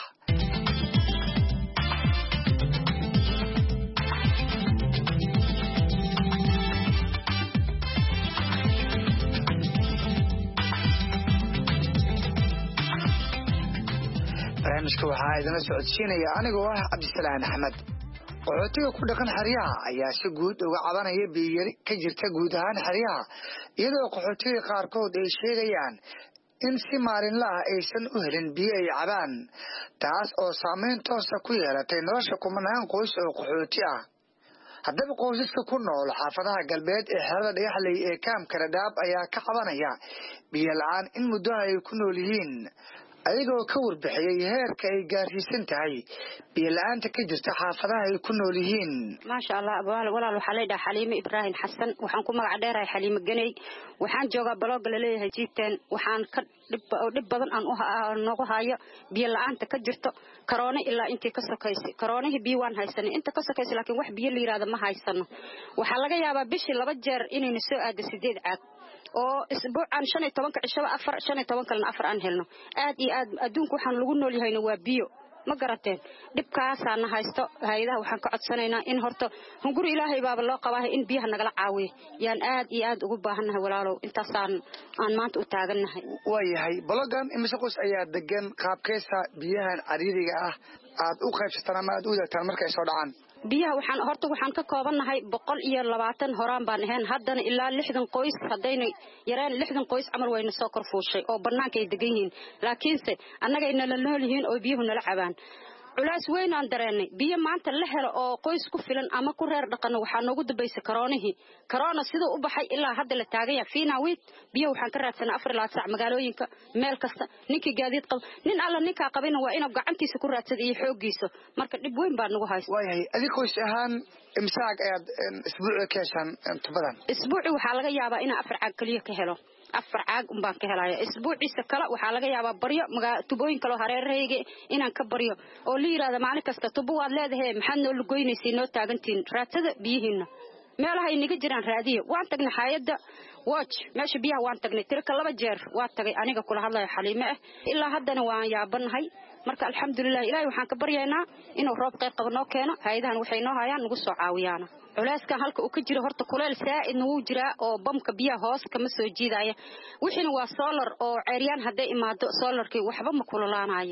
barnaamijka waxaa idin socodsiinaya anigoo ah Cabdisalaan Axmed qaxootiga ku dhaqan xeryaha ayaa si guud uga cabanaya biyo yari ka jirta guud ahaan xeryaha iyadoo qaxootiga qaarkood ay sheegayaan in si maalinle ah aysan u helin biyo ay cabaan taas oo saameyn toos ah ku yeelatay nolosha kumanaan qoys oo qaxooti ah haddaba qoysaska ku nool xaafadaha galbeed ee xerada Dhagaxley ee kaamka Dhadhaab ayaa ka cabanaya biyo la'aan in muddo ay ku nool yihiin ayagoo ka warbixiyay heerka ay gaarsiisan tahay biyo la'aanta ka jirta xaafadaha ay ku nool yihiin maasha Allah walaal waxa leedahay Xaliime Ibrahim Xasan waxaan ku magac dheerahay Xaliime Ganay waxaan joogaa blog la leeyahay jiifteen waxaan ka dhib badan aan noogu hayo biyo la'aanta ka jirto corona ilaa intii ka sokaysay corona biyo waan haysanay inta ka sokaysay laakiin wax biyo la yiraahdo ma haysano waxa laga yaabaa bishii laba jeer inaynu soo aado sideed caag oo isbuucan shan iyo toban cisho afar shan iyo toban kalena afar aan helno aad iyo aad adduunku waxaan lagu nool yahayna waa biyo ma garateen dhibkaas aan haysto hay'adaha waxaan ka codsanaynaa in horta hunguri Ilaahay baaba loo qabaa in biyaha nagala caawiyo yaan aad iyo aad ugu baahanahay walaalow intaas aan aan maanta u taaganahay waayahay blogan imise qoys ayaa degan qaabkeesa biyahan cariiriga ah aad u qaybsataan ama aad u wadaagtaan markay soo dhacaan biyaha waxaan horta waxaan ka koobanahay boqol iyo labaatan horaan baan ahayn haddana ilaa lixdan qoys hadayna yaraan lixdan qoys amal wayna soo korfuushay oo banaanka ay degan yihiin laakiinse annaga inala nool yihiin oo biyuhu nala cabaan culays weyn aan dareenay biyo maanta la helo oo qoys ku filan ama ku reer dhaqano waxaa noogu dambeysay koroonihii corona sidoo u baxay ilaa hadda la taagaya fiina weed biyo waxaan ka raadsanaa afar ilaa saac magaalooyinka meel kasta ninkii gaadiid qab nin alla ninka qabina waa inuu gacantiisa ku raadsado iyo xoogiisa marka dhib weyn baa nagu haysta waayahay adiga qoys ahaan imsaaq ayaad isbuuci ka heshaan tubadan isbuuci waxaa laga yaabaa inaa afar caag kaliya ka helo afar caag un baan ka helaya isbuuciisa kale waxaa laga yaabaa baryo tubooyin kale oo hareerahayga inaan ka baryo oo la yiraahdo maalin kasta tubo waad leedahay maxaad noo lugoynaysiin noo taagantiin raadsada biyihiina meelaha ay niga jiraan raadiyo waan tagnay hay'adda watch meesha biyaha waan tagnay tirka laba jeer waa tagay aniga kula hadlayo Xaliime ah ilaa haddana waan yaabanahay marka alxamdulillah ilaahay waxaan ka baryaynaa inuu roob qayb qabo noo keeno hay'adahan waxay noo hayaan nagu soo caawiyaan culayska halka uu ka jiro horta kuleel saa'id uu jira oo bamka biyaha hoos kama soo jiidaya wixina waa solar oo ceeriyaan haday imaado solarkii waxba ma kululaanayo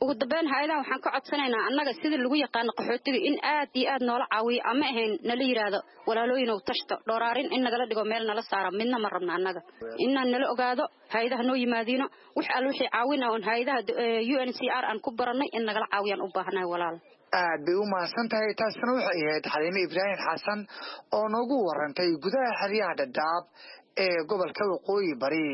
ugu dambeyn hay'adaha waxaan ka codsanaynaa annaga sida lagu yaqaan qaxootiga in aad iyo aad noola caawiyo ama ahayn nala yiraahdo walaalooyin oo tashto dhooraarin in nagala dhigo meel nala saaro midna ma rabna annaga inaan nala ogaado hay'adaha noo yimaadino wax al wixii caawina oo hay'adaha U N H C R aan ku baranay in nagala caawiyaan u baahanahay walaal aad bay u mahadsantahay taasna waxay ahayd Xaliime Ibraahim Xasan oo noogu warantay gudaha xeryaha Dadaab ee gobolka Waqooyi Bari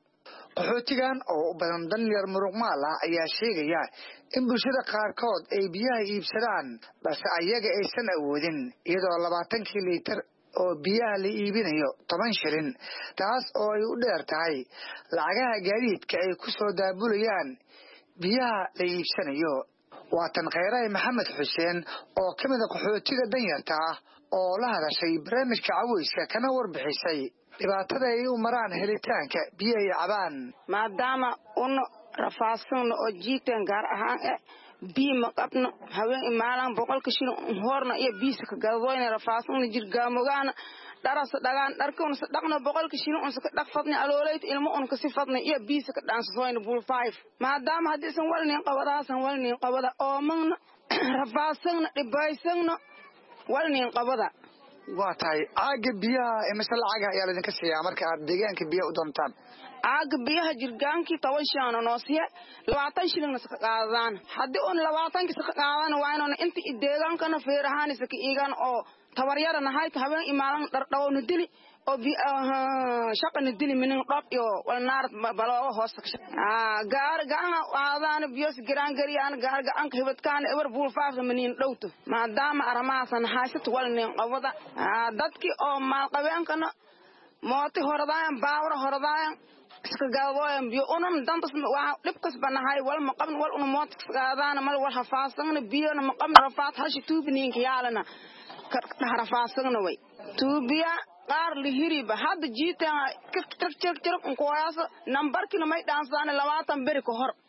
qaxootigan oo u badan danyar muruqmaal ah ayaa sheegaya in bulshada qaarkood ay biyaha iibsadaan balse ayaga aysan awoodin iyadoo labaatan litir oo biyaha la iibinayo toban shilin taas oo ay u dheer tahay lacagaha gaadiidka ay ku soo daabulayaan biyaha la iibsanayo waa tan Khayray Maxamed Xuseen oo kamid ah qaxootiga danyarta ah oo la hadashay barnaamijka Caweyska kana warbixisay dhibaatada ay u maraan helitaanka biyo ay cabaan maadaama uu rafaasano oo jiitan gaar ahaan biyo ma qabno haween imaalan boqolka shilin horna iyo biisa ka gadooyna rafaasano jirgaamogaana daras dhagaan dharkoon sadaqno boqolka shilin oo ka dhaqfadni alooleyt ilmo on ka sifadna iyo biisa ka dhaansoyna bul five maadaama hadiisan walnin qabadaasan walnin qabada oo magna rafaasano dhibaysano walnin qabada waa tahay aaga biyaha ee masal lacag ayaa idin ka siiyaa marka aad deegaanka biyo u doontaan aaga biyaha jirgaankii toban shan oo siya labaatan shilin ka qaadaan hadii on labaatan ka qaadaan waa inaan inta deegaankana feerahaan iska iigan oo tabaryarana hayta habeen imaalan dhardhawna dili oo bi shaqana dili minin dhab iyo walnaar baloo hoos ah gaar gacan aadaan biyo giraan gariyaan gaar gacan hibadkaan ewer bul faafta minin dhowto maadaama aramaasan haysato walnin qabada dadkii oo maal qabeenkana mooti horadaan baawra horadaan iska gaadooyan biyo unun dantas waa dhibkas banahay wal ma qabn wal unu mooti qaadaan mal wal hafaasan biyona ma qabn rafaat hashi tuubninka yaalana ka rafaasana way tuubiya qaar lihiriba hadda jiita tirk tirk tirk qoyaas nambarkina may dhaansaan labaatan beri ka hor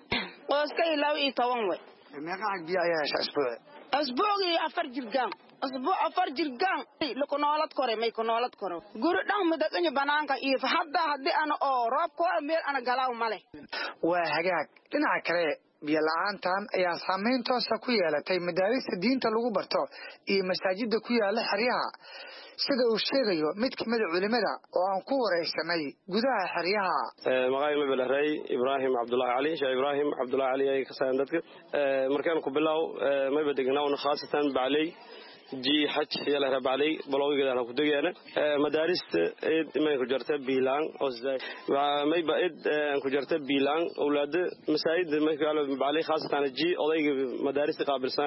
qoyska ilaa iyo toban way meeqa biyo ayaa hesha asbuuc asbuuci afar jirgaan asbuuc afar jirgaan la ku noolad kore may ku noolad kore guri dhan madaqanya banaanka iyo hadda hadii ana oo roob ko meel ana galaaw male waa hagaag dhinaca kale biyo la'aantan ayaa saameyn toos ah ku yeelatay madaarista diinta lagu barto iyo masaajidda ku yaala xeryaha sida uu sheegayo mid kamid ah culimada oo aan ku wareysanay gudaha xeryaha ee magacayga Balaray Ibrahim Abdullah Ali Sheikh Ibrahim Abdullah Ali ay ka saaran dadka ee markaan ku bilaw ma badegnaa oo khaasatan baalay ji haj yala rab ali balowgeeda ku dagayna madaarista eed ma ku jarta biilaan oo zaay ma baad ku jarta biilaan awlaad masaajid ma kala baalay khaasatan ji odayga madaarista qaabilsan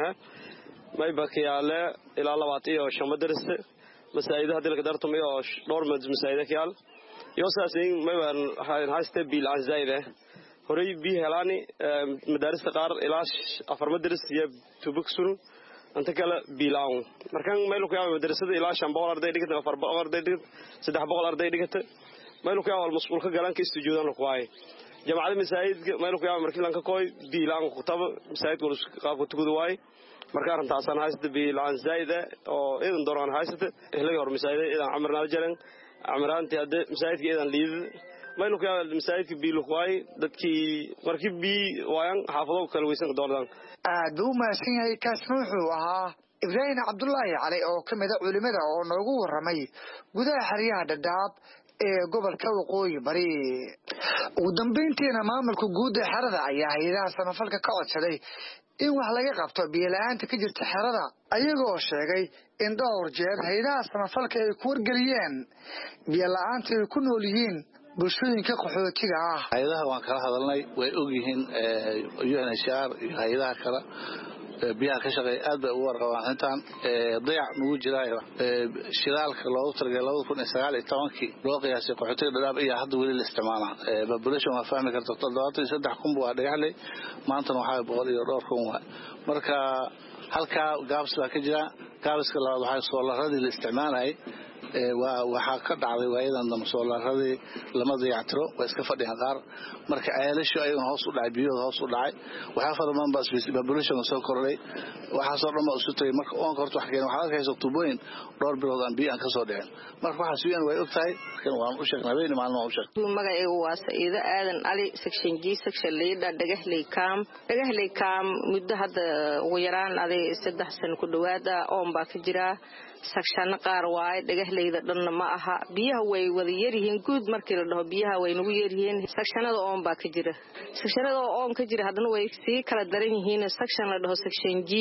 ma bakiyaale ilaa labaatan iyo shan madrasa masaajid hadii la darto ma oo dhowr masaajid kaal iyo saasin ma waan haysta biilaan zaayda horay bi helani madaarista qaar ilaa afar madras iyo tubuksun anta kala biilaan markaan meel ku yaabo madrasada ilaa shan boqol arday dhigata afar boqol arday dhigata saddex boqol arday dhigata meel ku yaabo mas'uul ka galan ka istuudan ku waay jamacada masaajidka meel ku yaabo markii lan ka kooy biilaan ku tab masaajidku qaab ku tugudo waay markaan taasan haysta biilaan zaayda oo idan dooraan haysta ehlaga hor masaajid idan amarna jaran amraanti hada masaajidka idan liid meel ku yaabo masaajidka biilu waay dadkii markii bi waayan xaafado kala weysan doordan aad uu maasan yahay kaasna wuxuu ahaa Ibraahim Abdullahi Cali oo kamid ah culimada oo noogu waramay gudaha xeryaha Dadaab ee gobolka Waqooyi Bari ugu dambeyntiina maamulka guud ee xerada ayaa hay'adaha samafalka ka codsaday in wax laga qabto biyo la'aanta ka jirta xerada ayagoo sheegay in dhowr jeer hay'adaha samafalka ay ku wargeliyeen biyo la'aanta ay ku nool yihiin bulshooyinka qaxootiga ah hay'adaha waan kala hadalnay way og yihiin U N H C R iyo hay'adaha kale biyaha ka shaqeeya aad bay u warqabaan intaan dayac nugu jiraayo shidaalka loogu talagalay laba kun iyo sagaal iyo toban loo qiyaasay qaxootiga Dadaab iyo hadda weli la isticmaalaa population waa fahmi karta toddobaatan iyo saddex kun waa dhagaxley maantana waxaa boqol iyo dhowr kun waa marka halka gaabs baa ka jira gaabiska labaad waxaa soo laradii la isticmaalay waxaa ka dhacday waayadan dambe soolaradii lama dayactiro waa iska fadhiyaan qaar marka ceelashu ayaguna hoos u dhacay biyahooda hoos u dhacay waxaa fara badan baa population soo kordhay waxaasoo dhan baa isu tagay marka oonka horta wax keenay waxaad arkaysa tubooyin dhowr bilood aan biyo aan ka soo dhicin marka waxaas weyn way og tahay waan u sheegnay habeen maalin waan u sheegnay magacaygu waa Saciida Aadan Ali section G section leader Dhagaxley Camp Dhagaxley Camp muddo hadda ugu yaraan aday saddex sano ku dhawaada oon baa ka jira section qaar waay Dhagaxleyda dhanna ma aha biyaha way wada yar yihiin guud markii la dhaho biyaha way nagu yar yihiin sectionada oon baa ka jira sectionada oon ka jira hadana way si kala daran yihiin section la dhaho section G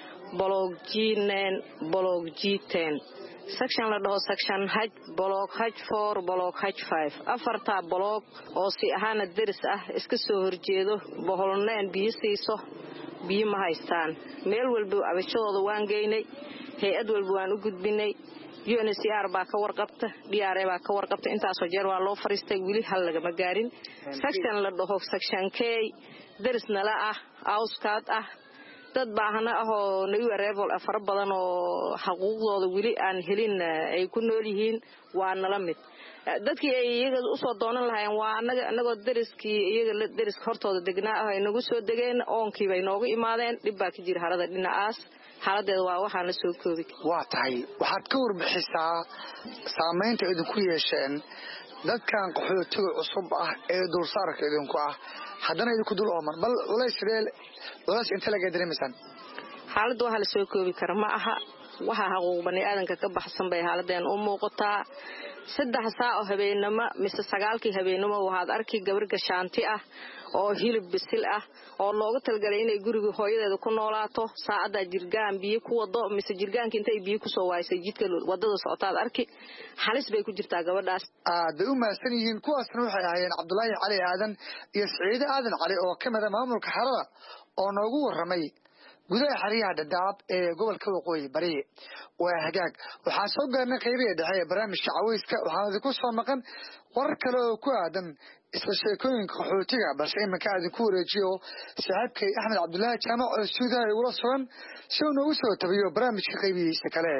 block G nine block G ten section la dhaho section H block H four block H five afarta block oo si ahaan daris ah iska soo horjeedo boholnaan biyo siiso biyo ma haystaan meel walba abashadooda waan geynay hay'ad walba waan u gudbinay U N H C R baa ka warqabta D R A baa ka warqabta intaas oo jeer waa loo fariistay wili hal laga ma gaarin section la dhaho section K darisna la ah outskirt ah dad baahna ah oo new arrival afar badan oo xuquuqdooda wili aan helin ay ku nool yihiin waa nala mid dadkii ay iyaga u soo doonan lahayn waa anaga anagoo dariskii iyaga la dariska hortooda degnaa ah ay nagu soo dageen oonkii bay nooga imaadeen dib baa ka jira harada dhinacaas xaaladeeda waa waxaan la soo koobi waa tahay waxaad ka warbixisaa saameynta idinku yeesheen dadkan qaxootiga cusub ah ee dulsaarka idinku ah haddana idinku dul ooman bal culays sidee culays inta laga dareemaysan xaaladda waxa la soo koobi kara ma aha waxa xuquuq bani aadanka ka baxsan bay xaaladeen u muuqataa saddex saac oo habeenimo mise sagaalkii habeenimo waxaad arki gabar gashaanti ah oo hilib bisil ah oo looga talgalay inay guriga hooyadeeda ku noolaato saacada jirgaan biyo ku wado mise jirgaanka intay biyo ku soo waayay jidka wadada socotaad arki halis bay ku jirtaa gabadhaas aad u maasan yihiin kuwaasna waxay ahaayeen Cabdullaahi Cali Aadan iyo Saciid Aadan Cali oo ka mid ah maamulka xarada oo noogu waramay gudaha xariyaha Dadaab ee gobolka Waqooyi Bari waa hagaag waxa soo gaarnay qaybada dhexe ee barnaamijka caweyska waxaana ku soo maqan war kale oo ku aadan isla sheekooyinka qaxootiga balse iminka aad ku wareejiyo saaxiibkay Axmed Cabdullaahi Jaamac oo suudahay ula sugan si uu noogu soo tabiyo barnaamijka qaybihiisa kale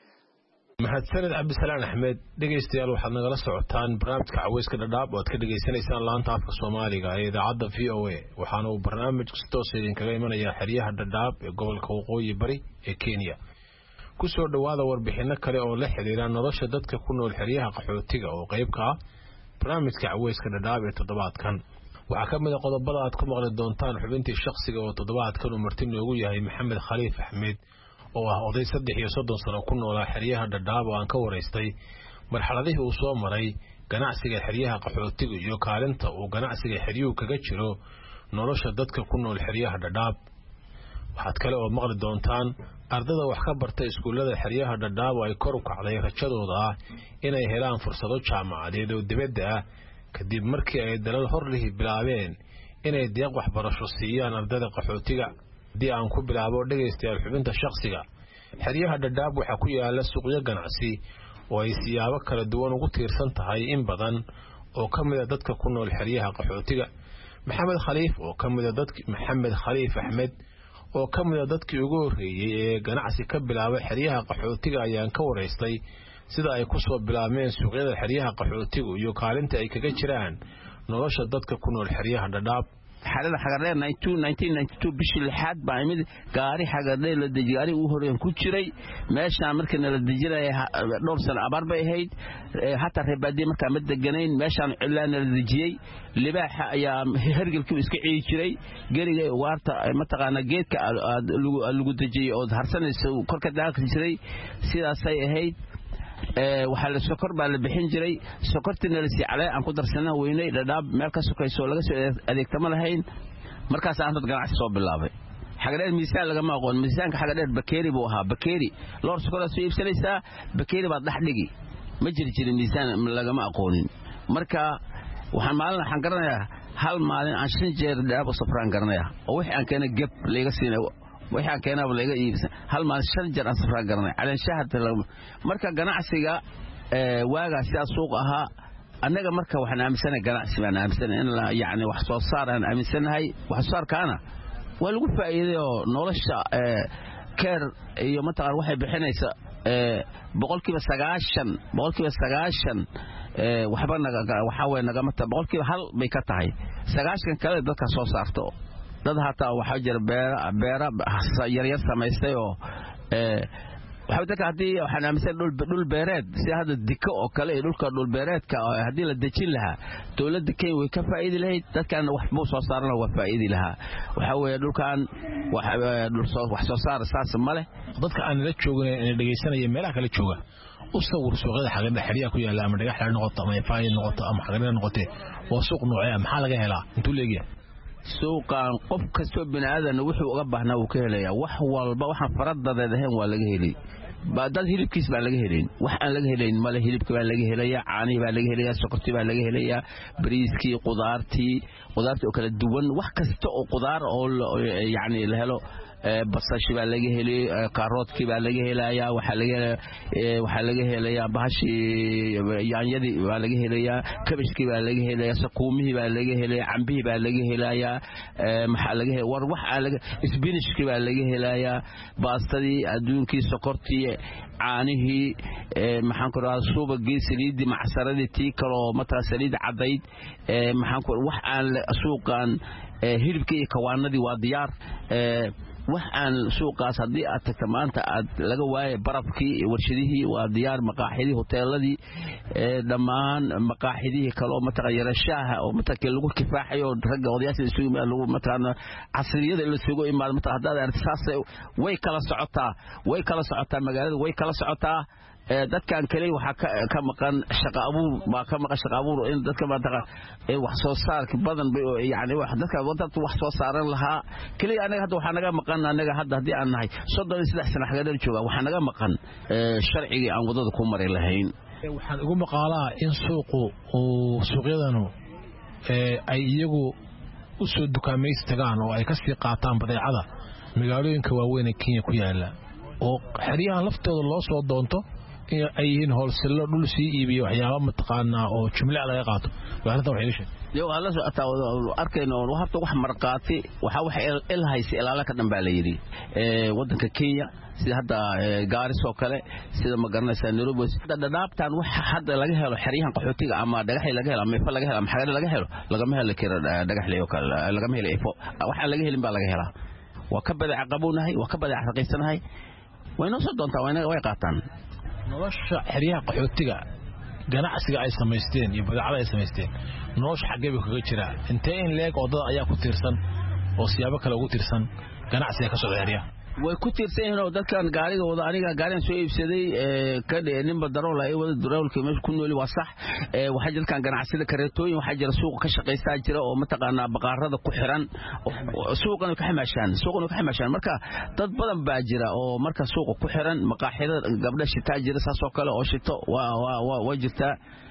mahadsanid Cabdisalaan Axmed dhageystayaal waxaad nagala socotaan barnaamijka caweyska Dadaab oo aad ka dhageysanaysaan laanta afka Soomaaliga ee idaacadda V O A waxaana uu barnaamijku si toos ah idinkaga imanayaa xeryaha Dadaab ee gobolka Waqooyi Bari ee Kenya ku soo dhawaada warbixino kale oo la xiriira nolosha dadka ku nool xeryaha qaxootiga oo qayb ka ah barnaamijka caweyska Dadaab ee toddobaadkan waxa ka mid ah qodobada aad ku maqli doontaan xubintii shakhsiga oo toddobaadkan uu marti noogu yahay Maxamed Khaliif Axmed oo ah oday saddex iyo soddon sano ku noolaa xeryaha Dadaab oo aan ka wareystay marxaladihii uu soo maray ganacsiga xeryaha qaxootiga iyo kaalinta uu ganacsiga xeryuhu kaga jiro nolosha dadka ku nool xeryaha Dadaab waxaad kale oo maqli doontaan ardada wax ka barta iskuulada xeryaha Dadaab oo ay kor u kacday rajadooda ah inay helaan fursado jaamacadeed oo dibadda ah kadib markii ay dalal horlihi bilaabeen inay deeq waxbarasho siiyaan ardada qaxootiga dii aan ku bilaabo dhageystayaal xubinta shakhsiga xeryaha Dadaab waxa ku yaala suuqyo ganacsi oo ay siyaabo kala duwan ugu tiirsan tahay in badan oo kamid ah dadka ku nool xeryaha qaxootiga Maxamed Khaliif oo kamid ah dadkii Maxamed Khaliif Axmed oo kamid ah dadkii ugu horeeyay ee ganacsi ka bilaabay xeryaha qaxootiga ayaan ka wareystay sida ay ku soo bilaabeen suuqyada xeryaha qaxootiga iyo kaalinta ay kaga jiraan nolosha dadka ku nool xeryaha Dadaab xaalada xagadheer nineteen ninety-two bishii lixaad baa imid gaari xagadheer la dejiyay gaari ugu horreeyay ku jiray meeshaan markii la dejinay dhowr sano abaar bay ahayd hatta reebadii markaa ma deganayn meeshaan cilaan la dejiyay libaaxa ayaa hergelkii iska ciidi jiray gariga waarta mataqaana geedka lagu dejiyay oo harsanaysa korka daaqi jiray sidaasay ahayd ee waxa la sokor baa la bixin jiray sokortina la sii calay aan ku darsanaa weynay Dadaab meel ka sokayso laga soo adeegtama lahayn markaas aan dad ganacsi soo bilaabay xagadheer miisaan laga ma aqoon miisaanka xagadheer bakeeri buu ahaa bakeeri loor sokor soo iibsanaysaa bakeeri baad dhax dhigi ma jiri jirin miisaan laga ma aqoonin marka waxaan maalin waxaan garanayaa hal maalin aan shan jeer Dadaab oo safraan garanayaa oo wixii aan keenay gab laga siinay waxaan keenaa laga iibsan hal maal shan jeer aan safraan garanay calan shahad marka ganacsiga ee waaga sidaas suuq ahaa annaga marka waxaan aaminsanahay ganacsi baan aaminsanahay in la yaani wax soo saar aan aaminsanahay wax soo saarkaana waa lagu faa'iideeyo nolosha ee keer iyo mataqaan waxay bixinaysa boqolkiiba sagaashan boqolkiiba sagaashan waxba naga waxa way naga mata boqolkiiba hal bay ka tahay sagaashan kale dadka soo saarto dad hata waxa jira beera beera yar yar samaystay oo waxa dadka hadii waxaan aaminsan dhul dhul beereed si hada dika oo kale dhulka dhul beereedka hadii la dajin lahaa dawladda Kenya way ka faa'iidi lahayd dadkan wax buu soo saarana waa faa'iidi lahaa waxa weeye dhulkan wax dhul soo wax soo saar saas ma leh dadka aan la joogin in dhageysanaya meelaha kala jooga u sawir suuqyada xageena xiriya ku yaala ama dhagax la noqoto ama faa'iid noqoto ama xageena noqoto waa suuq noocee maxaa laga helaa intuu leeyahay suuqan qof kasto bini'aadan wuxuu uga baahnaa uu ka helaya wax walba waxa faraddadeedahay waa laga helay baadad hilibkiis baa laga helay wax aan laga helayn mala hilibka baa laga helaya caani baa laga helaya sokorti baa laga helaya bariiskii qudaartii qudaartii oo kala duwan wax kasta oo qudaar oo yaani la helo basashi baa laga helay karoodki baa laga helaya waxa laga waxa laga helaya bahashi yaanyadi baa laga helaya kabashki baa laga helaya sakuumihi baa laga helaya cambihi baa laga helaya maxaa laga helaya war wax laga isbinishki baa laga helaya baastadii adduunkii sokortii caanihii maxaan ku raad subagii saliidi macsaradii tii kale oo mata saliid cadayd maxaan ku wax aan suuqan hilibkii iyo kawaanadii waa diyaar wax aan suuqaas hadii aad tagto maanta aad laga waayay barafkii warshadihii waa diyaar maqaaxidii hoteeladii dhamaan maqaaxidii kale oo mataqayara shaaha oo mataqay lagu kifaaxayo ragga odayaasha isugu meel lagu mataqana casriyada la suugo imaad mataqada hadaad artisaas way kala socotaa way kala socotaa magaalada way kala socotaa dadkan kale waxa ka maqan shaqo abuur ma ka maqan shaqo abuur in dadka maanta ee wax soo saarka badan yaani wax dadka wadada wax soo saaran lahaa kale anaga hadda waxa naga maqan anaga hadda hadii aan nahay soddon iyo saddex sano xagadar jooga waxa naga maqan sharciga aan wadada ku maray lahayn waxaan ugu maqaalaa in suuqu oo suuqyadanu ee ay iyagu u soo dukaamaystagaan oo ay ka sii qaataan badeecada magaalooyinka waaweyn ee Kenya ku yaala oo xariyaha laftooda loo soo doonto ay yihiin wholesale dhul sii iibiyo waxyaabo mataqaanaa oo jumla laga qaato waxaad waxay sheegay yow alla soo arkayno waxta wax marqaati waxa wax il haysi ilaala ka dhanbaa la yiri ee wadanka Kenya sida hadda Gaariso kale sida ma garanaysaa Nairobi hadda dhaabtan wax hadda laga helo xariyahan qaxootiga ama dhagax laga helo ama laga helo ama xagar laga helo laga ma helo kira dhagax leeyo kale laga ma helo ifo waxa laga helin baa laga helaa waa ka bada caqabuunahay waa ka bada xaqiisanahay wayna soo doontaa wayna way qaataan nolosha xiriyaha qaxootiga ganacsiga ay sameysteen iyo badeecada ay sameysteen nolosha xageeb kaga jira intee in leeg oo dad ayaa ku tiirsan oo siyaabo kale ugu tiirsan ganacsiga ka soo xiriyaha way ku tiirsan yihiin oo dadkan gaariga wada aniga gaarigan soo iibsaday ee ka ninba darool ay wada daroolka meesha ku nooli waa sax ee waxa jirkan ganacsiyada kareetooyin waxa jira suuq ka shaqeysta jira oo mataqaana baqaarada ku xiran suuqana ka xamaashan suuqana ka xamaashan marka dad badan baa jira oo marka suuq ku xiran maqaaxida gabdha shitaa jira saasoo kale oo shito waa waa waa jirta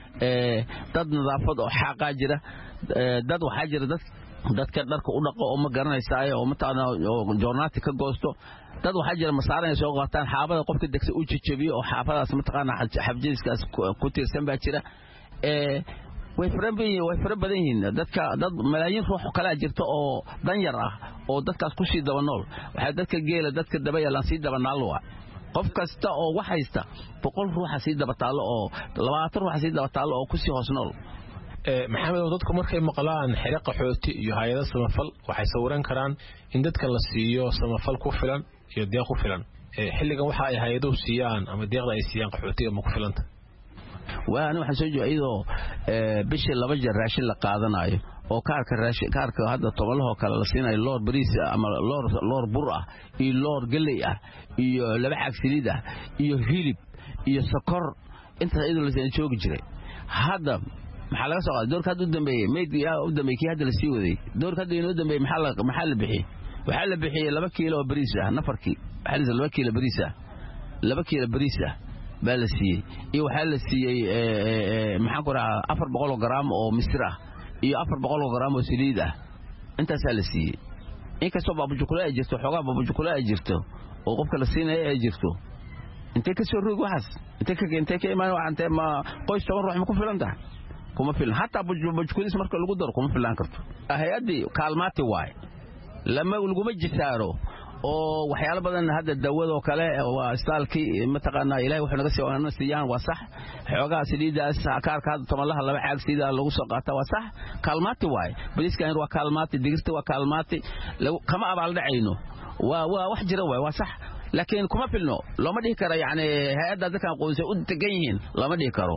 ee dad nadaafad oo xaqaa jira dad waxa jira dad dadka dharka u dhaqo oo ma garanaysaa oo mataqaana joornaati ka goosto dad waxa jira masaaran soo qaataan xaabada qofka degsa u jijibiyo oo xaafadaas mataqaana xabjiiskaas ku tiirsan baa jira ee way farabayn way farabadan yihiin dadka dad malaayiin ruux kala jirto oo dan yar ah oo dadkaas ku sii daba nool waxa dadka geela dadka daba yalaan sii daba naalwa qof kasta oo wax haysta boqol ruux sii daba taalo oo labaatan ruux sii daba taalo oo ku sii hoos nool ee maxamed dadku markay maqlaan xiriir qaxooti iyo hay'adaha samafal waxay sawiran karaan in dadka la siiyo samafal ku filan iyo deeq ku filan ee xilligan waxa ay hay'aduhu siiyaan ama deeqda ay siiyaan qaxootiga ma ku filanta waana waxa soo jeedo ee bishii laba jeer raashin la qaadanayo oo kaarka raashin kaarka hadda tobanlaho kale la siinayo loor bariis ama loor loor bur ah iyo loor galey ah iyo laba xag saliid ah iyo hilib iyo sokor inta idoo la soo joogi jiray hadda maxaa laga soo qaaday doorka hadda u dambeeyay meedii u dambeeyay hadda la sii waday doorka hadda inoo dambeeyay maxaa la maxaa la bixiyay waxa la bixiyay laba kiilo oo bariis ah nafarkii waxa la laba kiilo bariis ah laba kiilo bariis ah baa la siiyay iyo waxa la siiyay ee maxaa ku raacay afar boqol oo gram oo misir ah iyo afar boqol oo gram oo saliid ah intaas la siiyay in ka soo baabu jukulaa ay jirto xogaa baabu jukulaa ay jirto oo qofka la siinay ay jirto intee ka soo roog waxas intee ka intee ka imaan waxan ma qoys toban ruux ma ku filan tahay kuma filan hatta bujkulis marka lagu daro kuma filan karto hay'adii kaalmaati waay lama lagu ma jisaaro oo waxyaalo badan hadda dawada kale waa istaalkii mataqaana ilaahay wuxuu naga sii waana siiyaan waa sax xoogaa saliidaas kaarka tamalaha laba caag sida lagu soo qaata waa sax kaalmaati waay bariiska in waa kaalmaati digirta waa kaalmaati kama abaal dhacayno waa waa wax jira waay waa sax laakiin kuma filno looma dhigi karo yaani hay'adda dadka qoyska u degan yihiin lama dhigi karo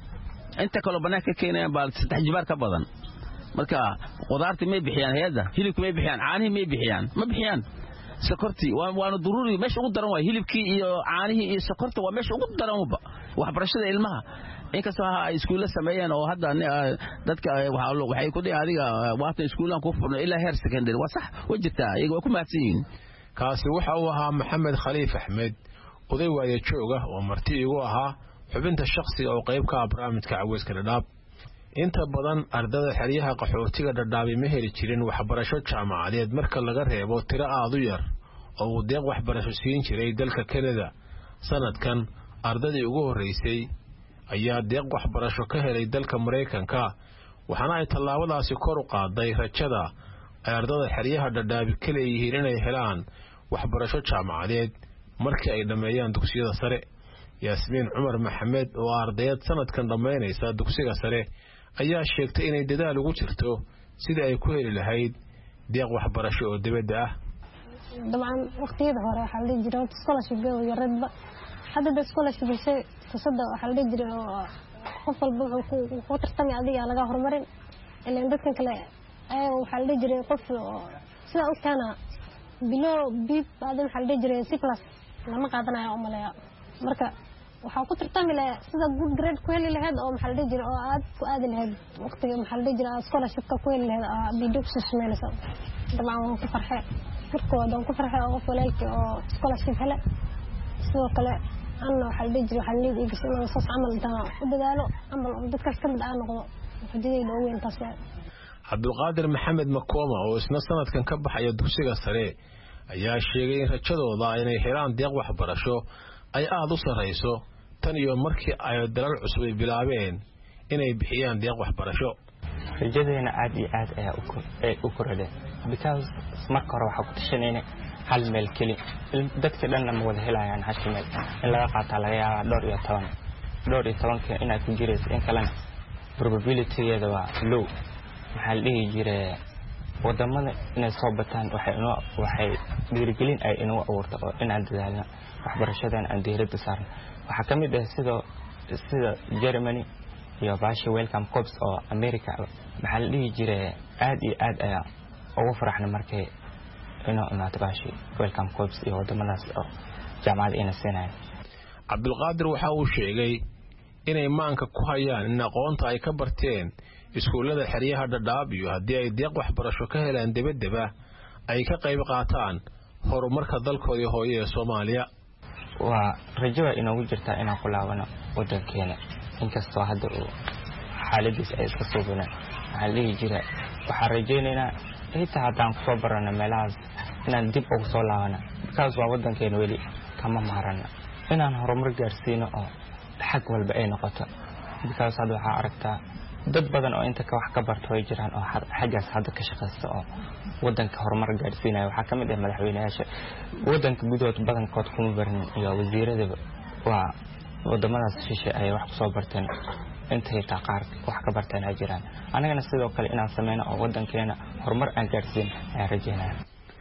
inta kale banaanka keenayaan baa saddex jibaar ka badan marka qudaarta may bixiyaan hay'adda hilibka may bixiyaan caanihi may bixiyaan ma bixiyaan sokorti waana daruuri meesha ugu daran waa hilibkii iyo caanihi iyo sokorta waa meesha ugu daran waba waxbarashada ilmaha inkastoo ay iskuulla sameeyeen oo hadda dadka waxay ku dhigay adiga waata iskuulan ku furno ilaa heer secondary waa sax wajirta iyaga waa ku mahadsan kaasi waxa uu ahaa maxamed khaliif axmed oday waaye jooga oo marti igu ahaa xubinta shakhsiga oo qayb ka ah barnaamijka Caweyska Dhadhaab inta badan ardada xiriyaha qaxootiga Dhadhaabi ma heli jirin waxbarasho jaamacadeed marka laga reebo tiro aad u yar oo uu deeq waxbarasho siin jiray dalka Canada sanadkan ardadii ugu horeysay ayaa deeq waxbarasho ka helay dalka Mareykanka waxaana ay tallaabadaasi kor u qaaday rajada ay ardada xiriyaha Dhadhaabi ka leeyihiin inay helaan waxbarasho jaamacadeed markii ay dhameeyaan dugsiyada sare Yaasmiin Cumar Maxamed oo ardayad sanadkan dhameynaysa dugsiga sare ayaa sheegtay inay dadaal ugu jirto sidii ay ku heli lahayd deeq waxbarasho oo dibadda ah dabcan waqtiyada hore waxa la jiray scholarship iyo radba hadda scholarship shay tusada waxa la jiray oo qof walba wuxuu ku tartamay adiga laga horumarin ilaa dadkan kale ay waxa la jiray qof sida u kana bilo bib badan waxa la jiray C plus lama qaadanayo oo malaya marka waxa ku tartami lahaa sida good grade ku heli lahayd oo maxal dhig jira oo aad ku aadi lahayd waqtiga maxal dhig jira scholarship ka ku heli lahayd bidux sismeynaysa dabcan waan ku farxay firkooda waan ku farxay oo walaalkii oo scholarship hele sidoo kale anna waxal dhig jira waxal leeyahay in inaan soo amal taa u dadaalo amal dadka ka mid ah noqdo xididayda oo weyn taas Cabdulqaadir Maxamed Makoma oo isna sanadkan ka baxaya dugsiga sare ayaa sheegay in rajadooda inay helaan deeq waxbarasho ay aad u sareyso tan iyo markii ay dalal cusub bilaabeen inay bixiyaan deeq waxbarasho rajadeena aad iyo aad ayaa u korodhay because marka hore waxa ku tashanayna hal meel keli dadka dhan ma wada helayaan hal meel in laga qaato laga yaabaa dhowr iyo toban dhowr iyo toban ka inay ku jireyso in kalena probability-geeda waa low maxaa la dhihi jiray wadamada inay soo bataan waxay inoo waxay dhiirigelin ay inoo abuurto oo inaan dadaalno waxbarashadan aan diiradda saarno waxa ka mid ah sida sida Germany iyo baashi welcome corps oo America maxaa la dhihi jiray aad iyo aad ayaa ugu faraxna markay inoo imaato baashi welcome corps iyo wadamadaas oo jaamacad ina seenay Cabdulqaadir waxa uu sheegay inay maanka ku hayaan in aqoonta ay ka barteen iskuulada xiriyaha Dhadhaab iyo haddii ay deeq waxbarasho ka helaan dibadda ay ka qayb qaataan horumarka dalkooda hooyo ee Soomaaliya waa rajo inoogu jirta inaan ku laabano wadankeena inkastoo hadda xaaladiis ay iska suubinaan waxaa la dhihi jiray waxaan rajaynaynaa xitaa haddaan kusoo barano meelahaas inaan dib ugu soo laabana because waa wadankeena weli kama maarana inaan horumar gaarsiino oo xag walba ay noqoto because hadda waxaa aragtaa dad badan oo inta ka wax ka barto way jiraan oo xaggaas hadda ka shaqeysta oo wadanka horumar gaarsiinaya waxaa ka mid ah madaxweynayaasha wadanka gudood badankood kuma barin iyo wasiirada waa wadamadaas shishe ay wax ku soo barteen intay taa qaar wax ka barteen ay jiraan anagana sidoo kale inaan sameeyno oo wadankeena horumar aan gaarsiin ay rajeynayaan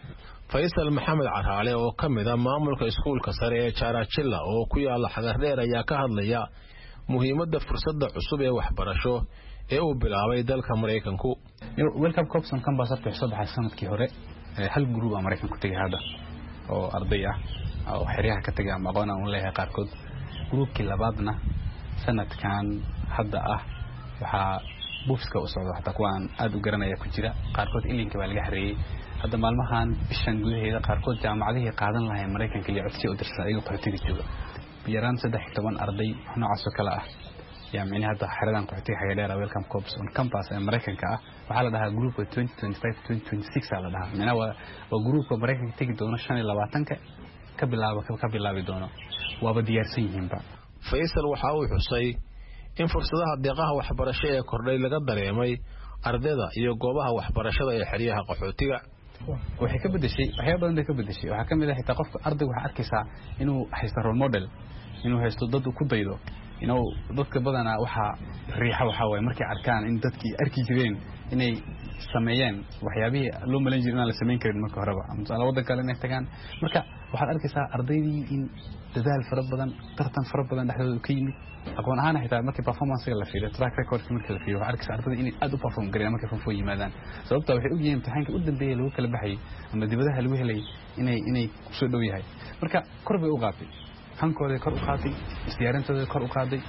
Faisal Maxamed Caraale oo ka mid ah maamulka iskuulka sare ee Charachilla oo ku yaala xagar dheer ayaa ka hadlaya muhiimadda fursadda cusub ee waxbarasho ee uu bilaabay dalka Mareykanku welcome corps on campus after soo baxay sanadkii hore hal group ah Mareykanku tagay hada oo arday ah oo xiriyaha ka tagay ama aqoon aan u leeyahay qaarkood groupkii labaadna sanadkan hadda ah waxa buufska u socdo xataa kuwaan aad u garanaya ku jira qaarkood ilinka baa laga xareeyay hadda maalmahan bishan gudaheeda qaarkood jaamacadihii qaadan lahayn Mareykanka iyo codsi u dirsan ayaga qaxootiga jooga biyaraan saddex iyo toban arday noocaas oo kala ah yaa micnaheedu hadda xiradan qaxootiga xaga dheer welcome corps on campus ee Mareykanka ah waxa la dhahaa groupka twenty twenty-five twenty twenty-six la dhahaa micnaheedu waa groupka Mareykanka tagi doona shan iyo labaatan ka ka bilaabo ka bilaabi doono waaba diyaarsan yihiinba Faisal waxa uu xusay in fursadaha deeqaha waxbarasho ee kordhay laga dareemay ardayda iyo goobaha waxbarashada ee xiriyaha qaxootiga waxay ka bedeshay waxyaabo badan bay ka bedeshay waxa kamid ah xitaa qofka ardayga waxa arkaysaa inuu haysto role model inuu haysto dad ku daydo inuu dadka badana waxa riixa waxa way markay arkaan in dadkii arki jireen inay sameeyeen waxyaabihi loo malan jiray in la sameyn karin marka horeba ama waddan kale inay tagaan marka waxaad arkaysaa ardaydii in dadaal fara badan tartan fara badan dhexdooda ka yimid aqoon ahaan xitaa markii performance la fiiriyo track record markii la fiiriyo waxaad arkaysaa ardayda inay aad u perform gareeyaan markay fanfo yimaadaan sababta waxay u yihiin imtixaanka u dambeeyay lagu kala baxay ama dibadaha lagu helay inay inay ku soo dhow yahay marka kor bay u qaatay hankooda kor u qaatay isdiyaarintooda kor u qaaday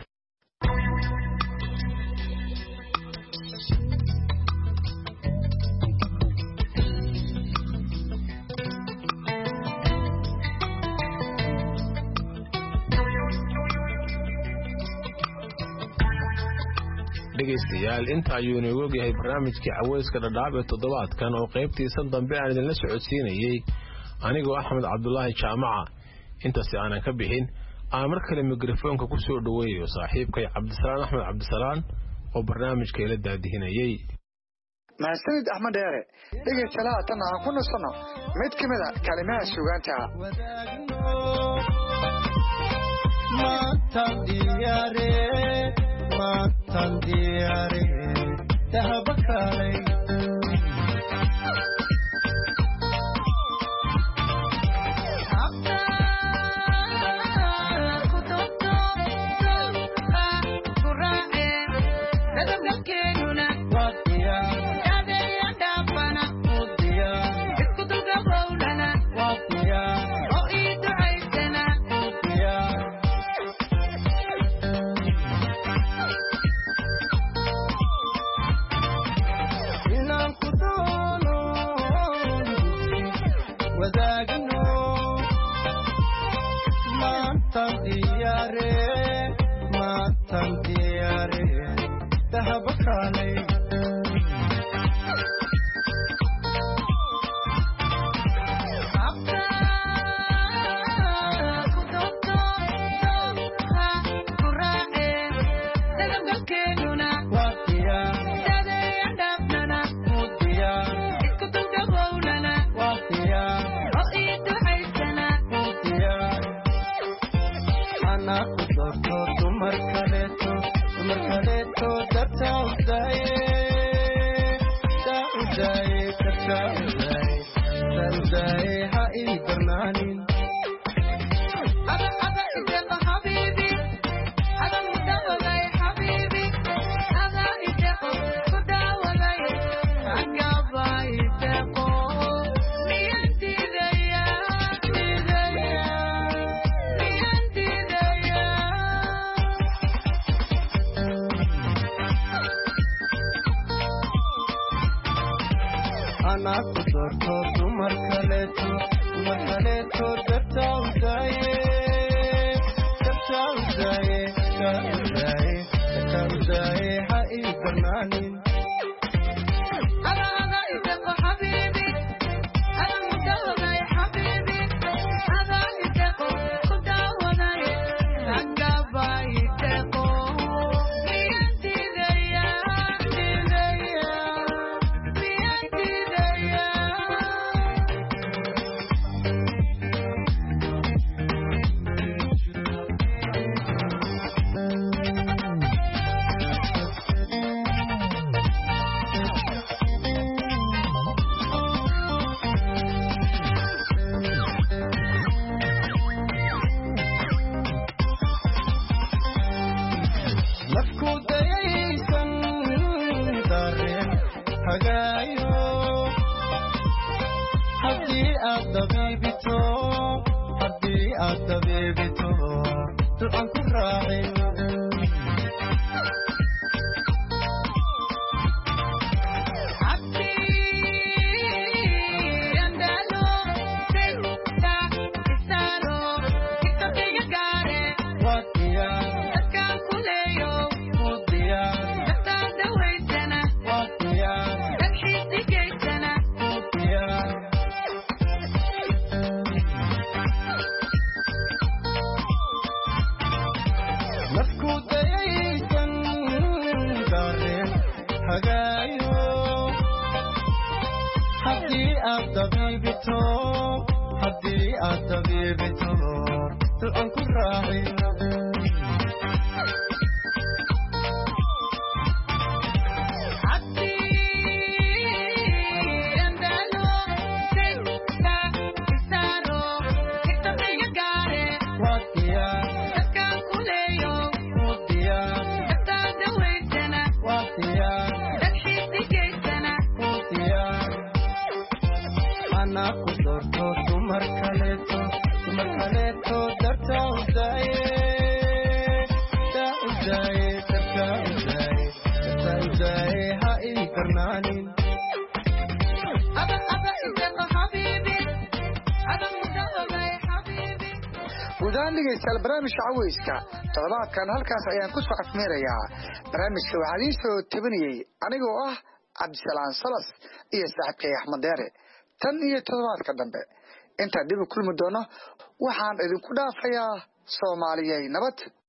dhegeystayaal inta ayuu inoogu ogyahay barnaamijkii caweyska dhadhaab ee toddobaadkan oo qaybtiisan dambe aan idinla socodsiinayey anigoo axmed cabdulaahi jaamaca intaasi aanan ka bixin aan mar kale mikrofoonka ku soo dhoweeyo saaxiibkay cabdisalaan axmed cabdisalaan oo barnaamijka ila daadihinayey mahadsanid axmed dheere dhegeystayaal haatan aan ku nasanno mid ka mid a kalimaha suugaanta Matan diare dahabakalay dabarto haddii aad dabiibito ducan ku raaci ودان dhegeystayaal barnaamijka caweyska toddobaadkan halkaas ayaan ku soo afmeerayaa barnaamijka waxaa idin soo tabinayay anigoo ah Cabdisalaan Salas iyo saaxiibkay Axmed Deere tan iyo toddobaadka dambe inta dib u kulmi doono waxaan idinku dhaafayaa Soomaaliyeey nabad